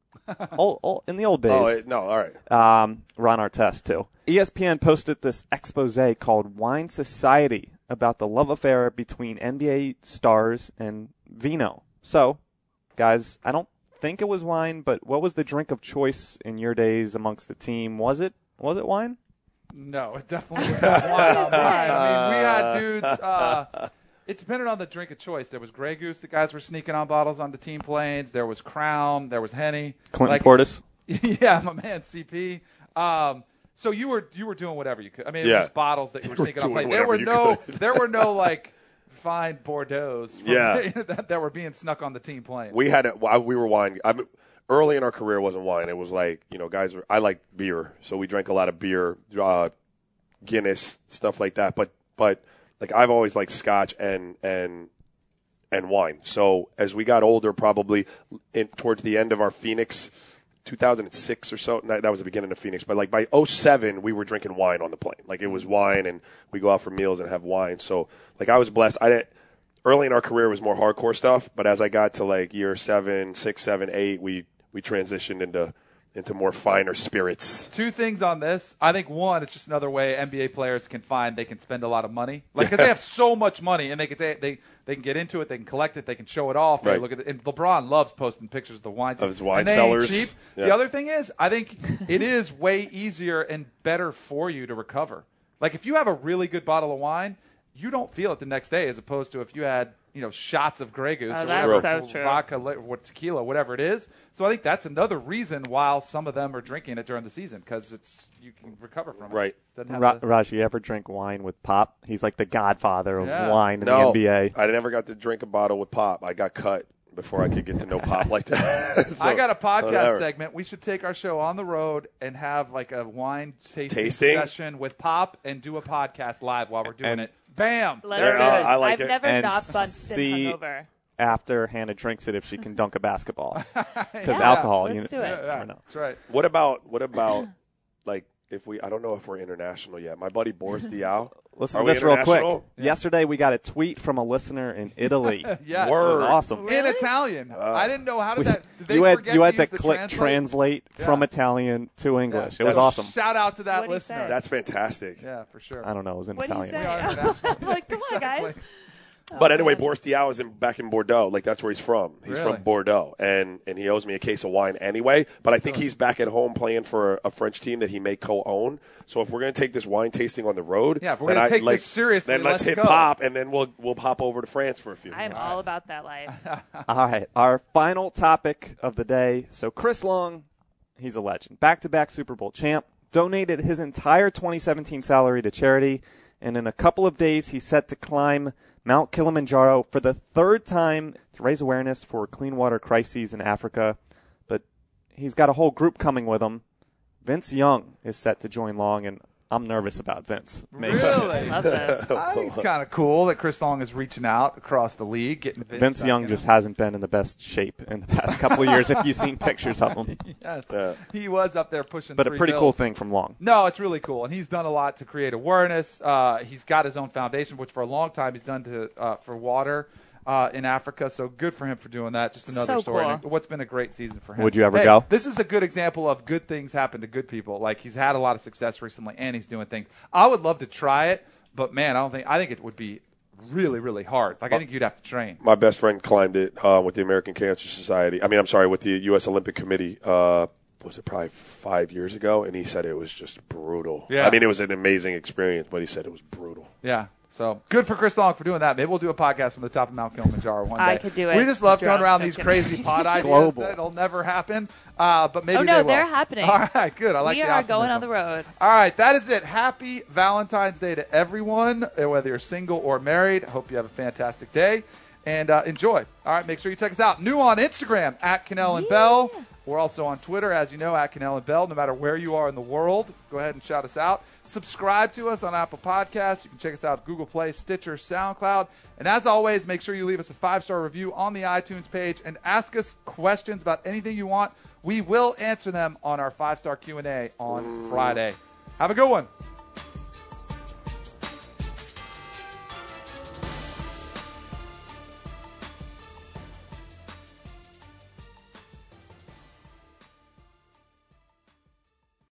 Speaker 7: Old, old, in the old days.
Speaker 4: Oh, it- no, all right.
Speaker 7: um, Ron Artest, too. E S P N posted this expose called Wine Society about the love affair between N B A stars and vino. So, guys, I don't think it was wine, but what was the drink of choice in your days amongst the team? Was it was it wine?
Speaker 5: No, it definitely was not wine on mine. I mean, we had dudes. Uh, it depended on the drink of choice. There was Grey Goose. The guys were sneaking on bottles onto team planes. There was Crown. There was Henny.
Speaker 7: Clinton
Speaker 5: Like-
Speaker 7: Portis?
Speaker 5: Yeah, my man, C P. Um, so you were you were doing whatever you could. I mean, it
Speaker 4: Yeah.
Speaker 5: was bottles that you were
Speaker 4: You were
Speaker 5: sneaking on
Speaker 4: doing
Speaker 5: planes. There were
Speaker 4: whatever you
Speaker 5: no
Speaker 4: could.
Speaker 5: there were no like fine Bordeaux's from,
Speaker 4: Yeah.
Speaker 5: that, that were being snuck on the team plane.
Speaker 4: We had a, well, we were wine. I mean, early in our career, it wasn't wine. It was like, you know, guys. Were, I like beer, so we drank a lot of beer, uh, Guinness, stuff like that. But but like I've always liked Scotch and and and wine. So as we got older, probably in, towards the end of our Phoenix, two thousand six or so. That, that was the beginning of Phoenix. But like by oh seven, we were drinking wine on the plane. Like it was wine, and we go out for meals and have wine. So like I was blessed. I didn't. Early in our career, it was more hardcore stuff. But as I got to like year seven, six, seven, eight, we we transitioned into into more finer spirits.
Speaker 5: Two things on this. I think one, it's just another way N B A players can find they can spend a lot of money, like because they have so much money and they can say, they they can get into it, they can collect it, they can show it off. They
Speaker 4: Right.
Speaker 5: look at it. And LeBron loves posting pictures of the wine
Speaker 4: Of his wine
Speaker 5: and they ain't
Speaker 4: cellars.
Speaker 5: cheap.
Speaker 4: Yeah.
Speaker 5: The other thing is, I think it is way easier and better for you to recover. Like if you have a really good bottle of wine, you don't feel it the next day, as opposed to if you had you know shots of Grey Goose
Speaker 6: Oh,
Speaker 5: or
Speaker 6: that's
Speaker 5: whatever,
Speaker 6: so true.
Speaker 5: vodka, li- or tequila, whatever it is. So I think that's another reason why some of them are drinking it during the season, because it's you can recover from it.
Speaker 4: Right.
Speaker 5: Doesn't have
Speaker 7: Ra-
Speaker 5: the-
Speaker 7: Raj, you ever drink wine with Pop? He's like the godfather of
Speaker 5: Yeah.
Speaker 7: wine in
Speaker 4: No,
Speaker 7: the N B A.
Speaker 4: I never got to drink a bottle with Pop. I got cut before I could get to know Pop like that. So,
Speaker 5: I got a podcast
Speaker 4: whatever.
Speaker 5: segment. We should take our show on the road and have like a wine tasting,
Speaker 4: Tasting?
Speaker 5: session with Pop and do a podcast live while we're doing
Speaker 7: And-
Speaker 5: it. Bam!
Speaker 6: Let's
Speaker 4: There-
Speaker 6: do
Speaker 4: uh,
Speaker 6: it.
Speaker 4: I like
Speaker 6: I've
Speaker 4: it.
Speaker 6: never
Speaker 7: And
Speaker 6: not been, been
Speaker 7: see-
Speaker 6: hungover.
Speaker 7: After Hannah drinks it, if she can dunk a basketball, because
Speaker 6: Yeah,
Speaker 7: alcohol.
Speaker 6: let's
Speaker 7: you
Speaker 6: do
Speaker 7: know,
Speaker 6: it.
Speaker 7: you never know.
Speaker 5: That's right.
Speaker 4: What about what about like if we? I don't know if we're international yet. My buddy Boris Diaw.
Speaker 7: Listen
Speaker 4: Are
Speaker 7: to
Speaker 4: we
Speaker 7: this real quick.
Speaker 4: international?
Speaker 7: Yesterday, we got a tweet from a listener in Italy.
Speaker 5: Yeah.
Speaker 7: It was
Speaker 4: Word.
Speaker 7: awesome.
Speaker 5: In Italian. I didn't know how did that. Did they
Speaker 7: you had
Speaker 5: forget
Speaker 7: you had
Speaker 5: to,
Speaker 7: to,
Speaker 5: use the
Speaker 7: click
Speaker 5: translate?
Speaker 7: translate, from
Speaker 5: Yeah.
Speaker 7: Italian to English.
Speaker 5: Yeah.
Speaker 7: It was
Speaker 4: That's-
Speaker 7: awesome.
Speaker 5: Shout out to that
Speaker 6: What'd he
Speaker 5: listener.
Speaker 6: say?
Speaker 4: That's fantastic.
Speaker 5: Yeah, for sure.
Speaker 7: I don't know. It was in
Speaker 6: What do you
Speaker 7: Italian.
Speaker 6: say?
Speaker 5: We are international.
Speaker 6: I'm like, come on, guys.
Speaker 5: Exactly.
Speaker 4: But anyway,
Speaker 6: man.
Speaker 4: Boris Diaw is in, back in Bordeaux. Like that's where he's from. He's
Speaker 5: Really?
Speaker 4: from Bordeaux, and and he owes me a case of wine anyway. But I think he's back at home playing for a French team that he may co-own. So if we're going to take this wine tasting on the road,
Speaker 5: Yeah, if we're
Speaker 4: then
Speaker 5: gonna
Speaker 4: I-
Speaker 5: take
Speaker 4: like,
Speaker 5: this seriously,
Speaker 4: then let's,
Speaker 5: let's
Speaker 4: hit
Speaker 5: go.
Speaker 4: Pop, and then we'll we'll pop over to France for a few.
Speaker 6: I am
Speaker 4: minutes.
Speaker 6: all about that life.
Speaker 7: All right, our final topic of the day. So Chris Long, he's a legend. Back-to-back Super Bowl champ, donated his entire twenty seventeen salary to charity, and in a couple of days he's set to climb Mount Kilimanjaro for the third time to raise awareness for clean water crises in Africa. But he's got a whole group coming with him. Vince Young is set to join Long, and I'm nervous about Vince. Maybe.
Speaker 5: Really?
Speaker 6: Love this.
Speaker 5: I think it's kind of cool that Chris Long is reaching out across the league, getting Vince,
Speaker 7: Vince
Speaker 5: back
Speaker 7: Young
Speaker 5: in
Speaker 7: just
Speaker 5: it.
Speaker 7: hasn't been in the best shape in the past couple of years if you've seen pictures of him.
Speaker 5: Yes.
Speaker 4: Yeah.
Speaker 5: He was up there pushing.
Speaker 7: But a
Speaker 5: three
Speaker 7: pretty cool
Speaker 5: bills.
Speaker 7: thing from Long.
Speaker 5: No, it's really cool, and he's done a lot to create awareness. Uh, he's got his own foundation, which for a long time he's done to uh, for water uh, in Africa. So good for him for doing that. Just another
Speaker 6: So
Speaker 5: story.
Speaker 6: cool.
Speaker 5: And what's been a great season for him.
Speaker 7: Would you ever
Speaker 5: Hey,
Speaker 7: go?
Speaker 5: This is a good example of good things happen to good people. Like he's had a lot of success recently, and he's doing things. I would love to try it, but man, I don't think I think it would be really, really hard. Like I think you'd have to train.
Speaker 4: My best friend climbed it uh, with the American Cancer Society. I mean, I'm sorry, with the U S Olympic Committee. Uh, was it probably five years ago? And he said it was just brutal.
Speaker 5: Yeah.
Speaker 4: I mean, it was an amazing experience, but he said it was brutal.
Speaker 5: Yeah. So good for Chris Long for doing that. Maybe we'll do a podcast from the top of Mount Kilimanjaro one day.
Speaker 6: I could do it.
Speaker 5: We just love throwing
Speaker 6: Drunk.
Speaker 5: around
Speaker 6: No
Speaker 5: these
Speaker 6: kidding.
Speaker 5: crazy pod ideas
Speaker 7: Global.
Speaker 5: that'll never happen. Uh, but maybe
Speaker 6: Oh, no,
Speaker 5: they will.
Speaker 6: they're happening.
Speaker 5: All right, good. I like
Speaker 6: we
Speaker 5: the
Speaker 6: are going
Speaker 5: optimism.
Speaker 6: on the road.
Speaker 5: All right, that is it. Happy Valentine's Day to everyone, uh, whether you're single or married. I hope you have a fantastic day and uh, enjoy. All right, make sure you check us out. New on Instagram, at Cannell and Bell. We're also on Twitter, as you know, at Cannell and Bell. No matter where you are in the world, go ahead and shout us out. Subscribe to us on Apple Podcasts. You can check us out at Google Play, Stitcher, SoundCloud. And as always, make sure you leave us a five-star review on the iTunes page and ask us questions about anything you want. We will answer them on our five-star Q and A on Friday. Have a good one.